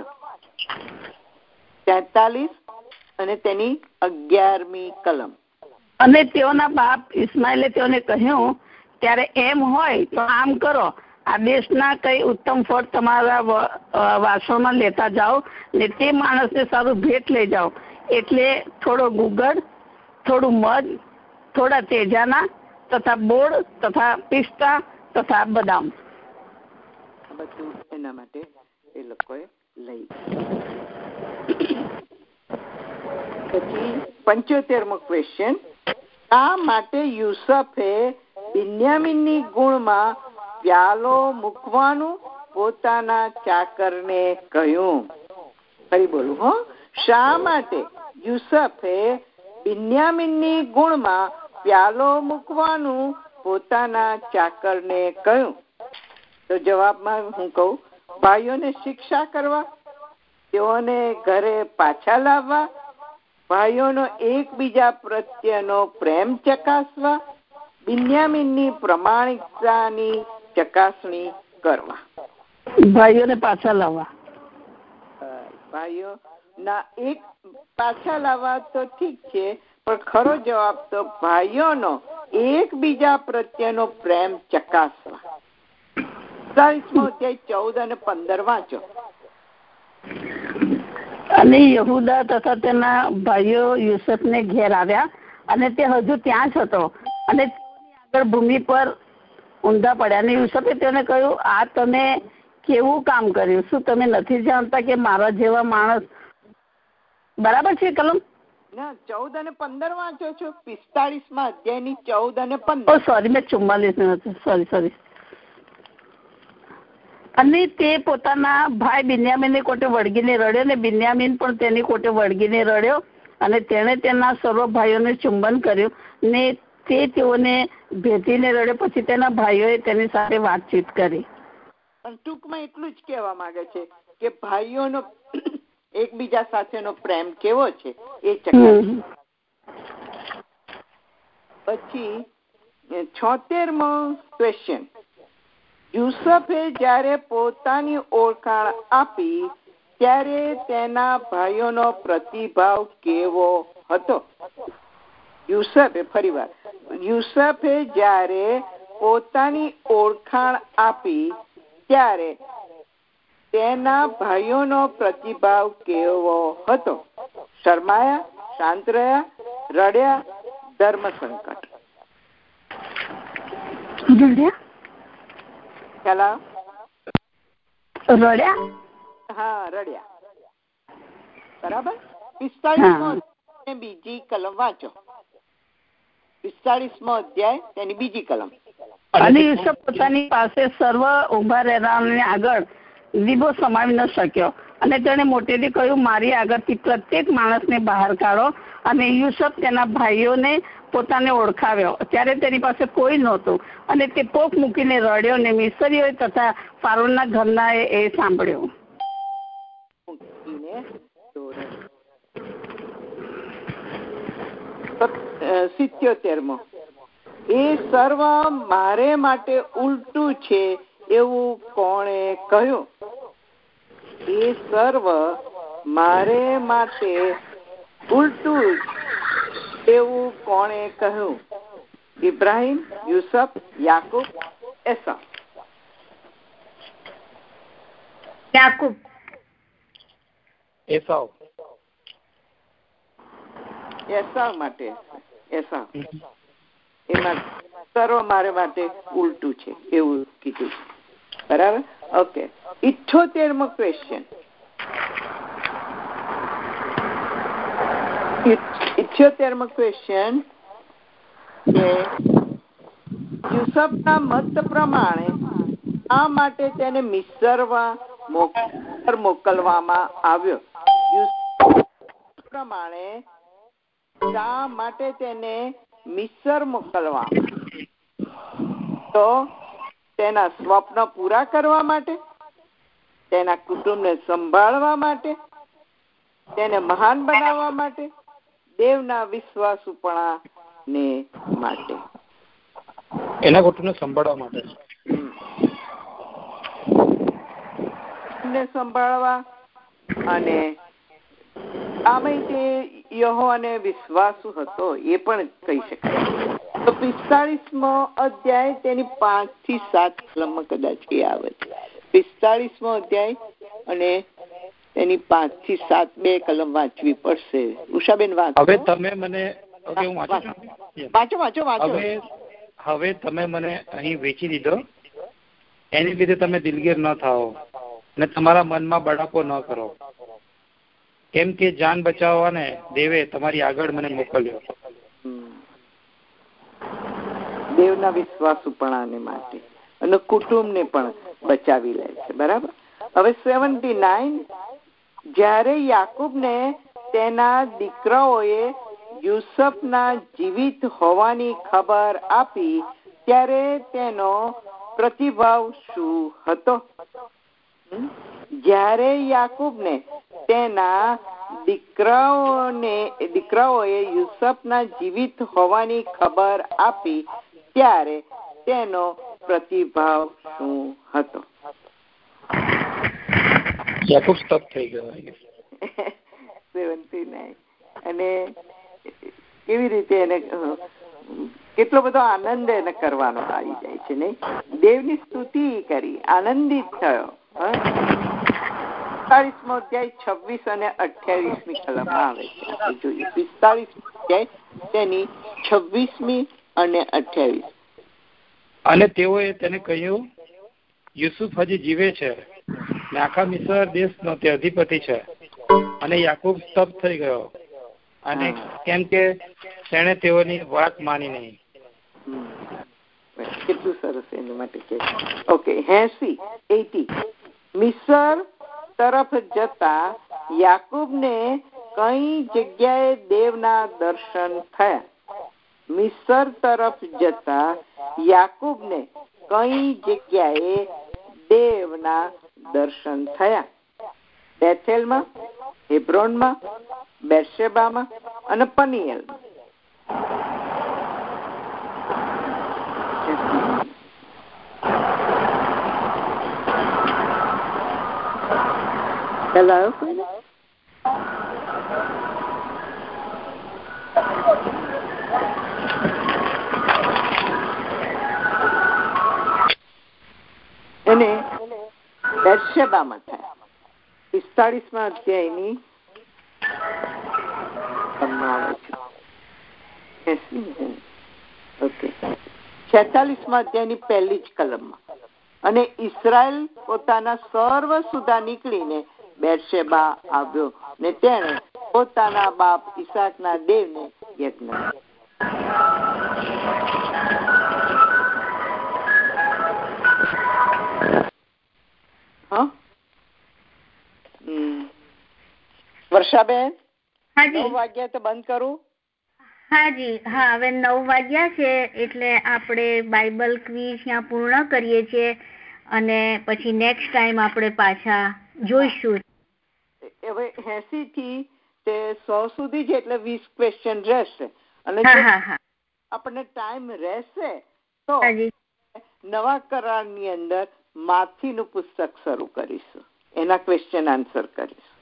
તેતાલીસ અને તેની અગિયારમી કલમ. અને તેઓના બાપ ઇસ્માઇલે તેઓને કહ્યું, ત્યારે એમ હોય તો આમ કરો, આ દેશના કઈ ઉત્તમ ફળ તમારા વાસણમાં લેતા જાઓ ને તે માણસને સારું ભેટ લઈ જાઓ. એટલે થોડો ગુગળ, થોડું મધ, થોડા તેજાના તથા બોળ તથા પિસ્તા તથા બદામ. બધું એના માટે એ લોકોએ લઈ. પછી પંચોતેરમો ક્વેશ્ચન, આ માટે યુસુફે બિન્યામીનની ગુણમાં પ્યાલો મૂકવાનું પોતાના ચાકરને કહ્યું. ફરી બોલું હો. શા માટે યુસુફે બિન્યામીનની ગુણમાં પ્યાલો મૂકવાનું પોતાના ચાકરને કહ્યું? તો જવાબમાં હું કહું, ભાઈઓને શિક્ષા કરવા, તેઓને ઘરે પાછા લાવવા, ભાઈઓનો એકબીજા પ્રત્યેનો પ્રેમ ચકાસવા, બિન્યામીનની પ્રમાણિકતાની ચકાસણી કરવા. ભાઈઓને પાછા લાવવા. ભાઈઓ ના એક પાછા લાવવા તો ઠીક છે, પણ ખરો જવાબ તો ભાઈઓનો એકબીજા પ્રત્યેનો પ્રેમ ચકાસવા. ચૌદ અને પંદર વાંચો. અને યહૂદા તથા તેના ભાઈઓ યુસુફને ઘેર આવ્યા, અને તે હજુ ત્યાં જ હતો, અને આગળ ભૂમિ પર ઊંધા પડ્યા. અને યુસુફે તેને કહ્યું, આ તમે કેવું કામ કર્યું? શું તમે નથી જાણતા કે મારા જેવા માણસ? બરાબર છે કલમ? ના, ચૌદ અને પંદર વાંચો છો. પિસ્તાળીસ માં અધ્યાય ની ચૌદ અને પંદર. સોરી, મેં ચુમ્માલીસ સોરી સોરી અને તે પોતાના ભાઈ બિન્યામીનની કોટે વળગીને રડ્યો, ને બિન્યામીન પણ તેની કોટે વળગીને રડ્યો, અને તેણે તેના સર્વ ભાઈઓને ચુંબન કર્યું, ને તે તેઓને ભેટીને રડ્યો. પછી તેના ભાઈઓએ તેની સાથે વાતચીત કરી. પણ ટૂંકમાં એટલું જ કહેવા માંગે છે કે ભાઈઓનો એકબીજા સાથેનો પ્રેમ કેવો છે એ ચકાસ. પછી છોતેરમો ક્વેશ્ચન, યુસુફે જ્યારે પોતાની ઓળખાણ આપી ત્યારે તેના ભાઈઓનો પ્રતિભાવ કેવો હતો? યુસુફે ફરીવાર યુસુફે જ્યારે પોતાની ઓળખાણ આપી ત્યારે તેના ભાઈઓનો પ્રતિભાવ કેવો હતો? શરમાયા, શાંત રહ્યા, રડ્યા, ધર્મ સંકટ? રડ્યા. હા, રડ્યા. બરાબર. પિસ્તાળીસમો અધ્યાય બીજી કલમ વાંચો. પિસ્તાળીસમો અધ્યાય તેની બીજી કલમ. અને યુસુફ પોતાની પાસે સર્વ ઉભા રહેનારને આગળ દીવો સમાવી ન શક્યો, અને તેણે મોટેથી કહ્યું, મારી આગળથી પ્રત્યેક માણસને બહાર કાઢો. અને યુસુફ તેના ભાઈઓને પોતાને ઓળખાવ્યો. ત્યારે તેની પાસે કોઈ નહોતું, અને તે પોક મૂકીને રડ્યો, ને મિસરીઓ તથા ફારોના ઘરના એ સાંભળ્યું. સિત્યોતેરમો, એ સર્વ મારે માટે ઉલટું છે એવું કોણે કહ્યું? એ સર્વ મારે માટે ઉલટું એવું કોણે કહ્યું? ઇબ્રાહિમ, યુસુફ, યાકૂબ, એસાવ? યાકૂબ. એસાવ. એસાવ માટે. એસાવ એમાં સર્વ મારે માટે ઉલટું છે એવું કીધું. બરાબર. ઓકે. ઇઠ્ઠોતેરમો ક્વેશ્ચન, ઇઠ્યોતેરમો ક્વેશ્ચન, કે યુસુફના મત પ્રમાણે આ માટે તેને મિસરમાં મોકલવામાં આવ્યો. યુસુફ પ્રમાણે શા માટે તેને મિસર મોકલવા? તો તેના સ્વપ્ન પૂરા કરવા માટે, તેના કુટુંબને સંભાળવા માટે, તેને મહાન બનાવવા માટે, દેવના વિશ્વાસુપણા ને માટે, એના કુટુંબને સંભાળવા માટે, સંભાળવા અને આમાં તે યહોવાને વિશ્વાસુ હતો એ પણ કહી શકાય. તો પિસ્તાળીસમો અધ્યાય તેની પાંચ થી સાત કલમમાં કદાચ એ આવે છે. પિસ્તાળીસમો અધ્યાય અને તેની પાંચ થી સાત બે કલમ વાંચવી પડશે. ઉષાબેન વાંચો. હવે તમે મને વાંચો વાંચો વાંચો હવે તમે મને અહીં વેચી દીધો, એની લીધે તમે દિલગીર ન થાઓ અને તમારા મનમાં બળાપો ન કરો, કેમ કે જાન બચાવવાને દેવે તમારી આગળ મને મોકલ્યો. દેવના વિશ્વાસુપણાને માટે અને કુટુંબને પણ બચાવી લે છે. બરાબર. હવે સેવન્ટી નાઇન જ્યારે યાકૂબને તેના દીકરાઓએ યુસુફના જીવિત હોવાની ખબર આપી ત્યારે તેનો પ્રતિભાવ શું હતો? જ્યારે યાકૂબને તેના દીકરાઓને દીકરાઓએ યુસુફના જીવિત હોવાની ખબર આપી ત્યારે તેનો પ્રતિભાવ શું હતો? યાકૂબ સ્તબ્ધ થઈ ગયો. સેવન્ટી નાઇન અને કેવી રીતે એને કેટલો બધો આનંદ એને કરવાનો આવી જાય છે નહીં? દેવની સ્તુતિ કરી, આનંદિત થયો. પિસ્તાળીસમો અધ્યાય છવ્વીસ અને અઠ્યાવીસમી કલમમાં આવે છે. આપણે જોઈએ પિસ્તાળીસમો અધ્યાય તેની છવ્વીસમી અને અઠ્યાવીસ. અને તેઓએ તેને કહ્યું, યુસુફ હજી જીવે છે ને આખા મિસ્ર દેશનો તે અધિપતિ છે. અને યાકૂબ સ્તબ્ધ થઈ ગયો, અને કેમ કે તેણે તેઓની વાત માની નહીં. કેટલું સરસ એના માટે કે. ઓકે, એંસી એટી મિસ્ર તરફ જતા યાકૂબને કઈ જગ્યાએ દેવના દર્શન થયા? મિસ્ર તરફ જતા યાકૂબને કઈ જગ્યાએ દેવના દર્શન થયા? બેથેલમાં, હેબ્રોનમાં, બેરશેબામાં અને પનીએલમાં. હેલો. અને બેરશેબામાં થયા. પિસ્તાળીસમાં અધ્યાયની છેતાલીસમાં અધ્યાયની પહેલી જ કલમમાં. અને ઇસ્રાએલ પોતાના સર્વ સુધા નીકળીને બેરશેબા આવ્યો ને તેણે પોતાના બાપ ઈસાકના દેવને યજ્ઞ. વર્ષાબેન, નવ વાગ્યા તો બંધ કરું? હાજી, હા. હવે નવ વાગ્યા છે એટલે આપણે બાઇબલ ક્વિઝ ત્યાં પૂર્ણ કરીએ છીએ અને પછી નેક્સ્ટ ટાઈમ આપણે પાછા જોઈશું. હવે એસી થી તે સો સુધી છે એટલે વીસ ક્વેશ્ચન રહેશે અને આપણને ટાઈમ રહેશે તો નવા કરાર ની અંદર માથી નું પુસ્તક શરૂ કરીશું, એના ક્વેશ્ચન આન્સર કરીશું.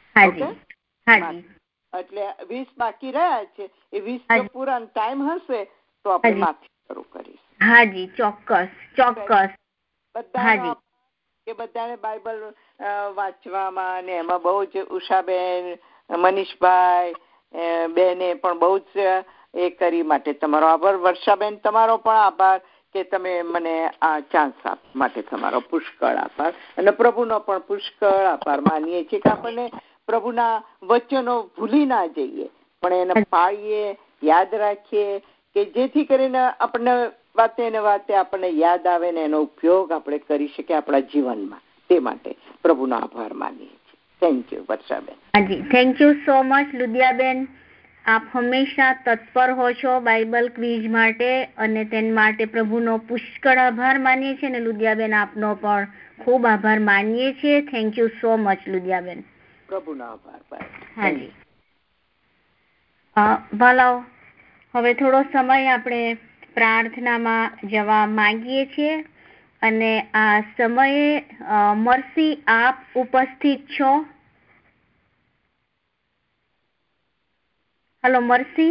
એટલે વીસ બાકી રહ્યા છે, એ વીસ જો પૂરા ટાઈમ હશે તો આપણે માથી શરૂ કરીશું. હાજી, ચોક્કસ ચોક્કસ. બધા કે બધાને બાઇબલ વાંચવામાં ને એમાં બહુ જ ઉષાબેન, મનીષભાઈ બેને પણ બહુ જ એ કરી માટે તમારો આભાર. વર્ષાબેન, તમારો પણ આભાર કે તમે મને આ ચાન્સ આપ માટે તમારો પુષ્કળ આભાર. અને પ્રભુનો પણ પુષ્કળ આભાર માનીએ છીએ કે આપણને પ્રભુના વચનો ભૂલી ના જઈએ પણ એને પાળીએ, યાદ રાખીએ કે જેથી કરીને આપણને વાતે ને વાતે આપણને યાદ આવે ને એનો ઉપયોગ આપણે કરી શકીએ આપણા જીવનમાં. તે માટે પ્રભુનો આભાર માનીએ છીએ. થેન્ક યુ વર્ષાબેન. હાજી, થેન્ક યુ સો મચ લુદિયાબેન. આપ હંમેશા તત્પર હો છો બાઇબલ ક્વિઝ માટે અને તેના માટે પ્રભુનો પુષ્કળ આભાર માનીએ છીએ અને લુદિયાબેન આપનો પણ ખૂબ આભાર માનીએ છીએ. થેન્ક યુ સો મચ લુદિયાબેન. પ્રભુનો આભાર. હાજી વાલાઓ, હવે થોડો સમય આપણે પ્રાર્થનામાં જવા માંગીએ છીએ અને આ સમયે મરસી આપ ઉપસ્થિત છો? હેલો મરસી.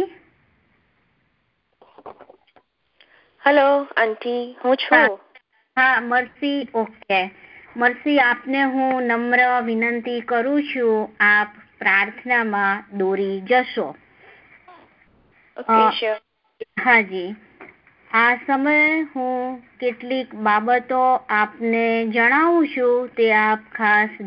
હેલો આંટી, હું છું. હા મરસી, ઓકે. મરસી, આપને હું નમ્ર વિનંતી કરું છું, આપ પ્રાર્થનામાં દોરી જશો. હાજી, આ સમયે હું કેટલીક બાબતો આપને જણાવું છું, તે આપ ખાસ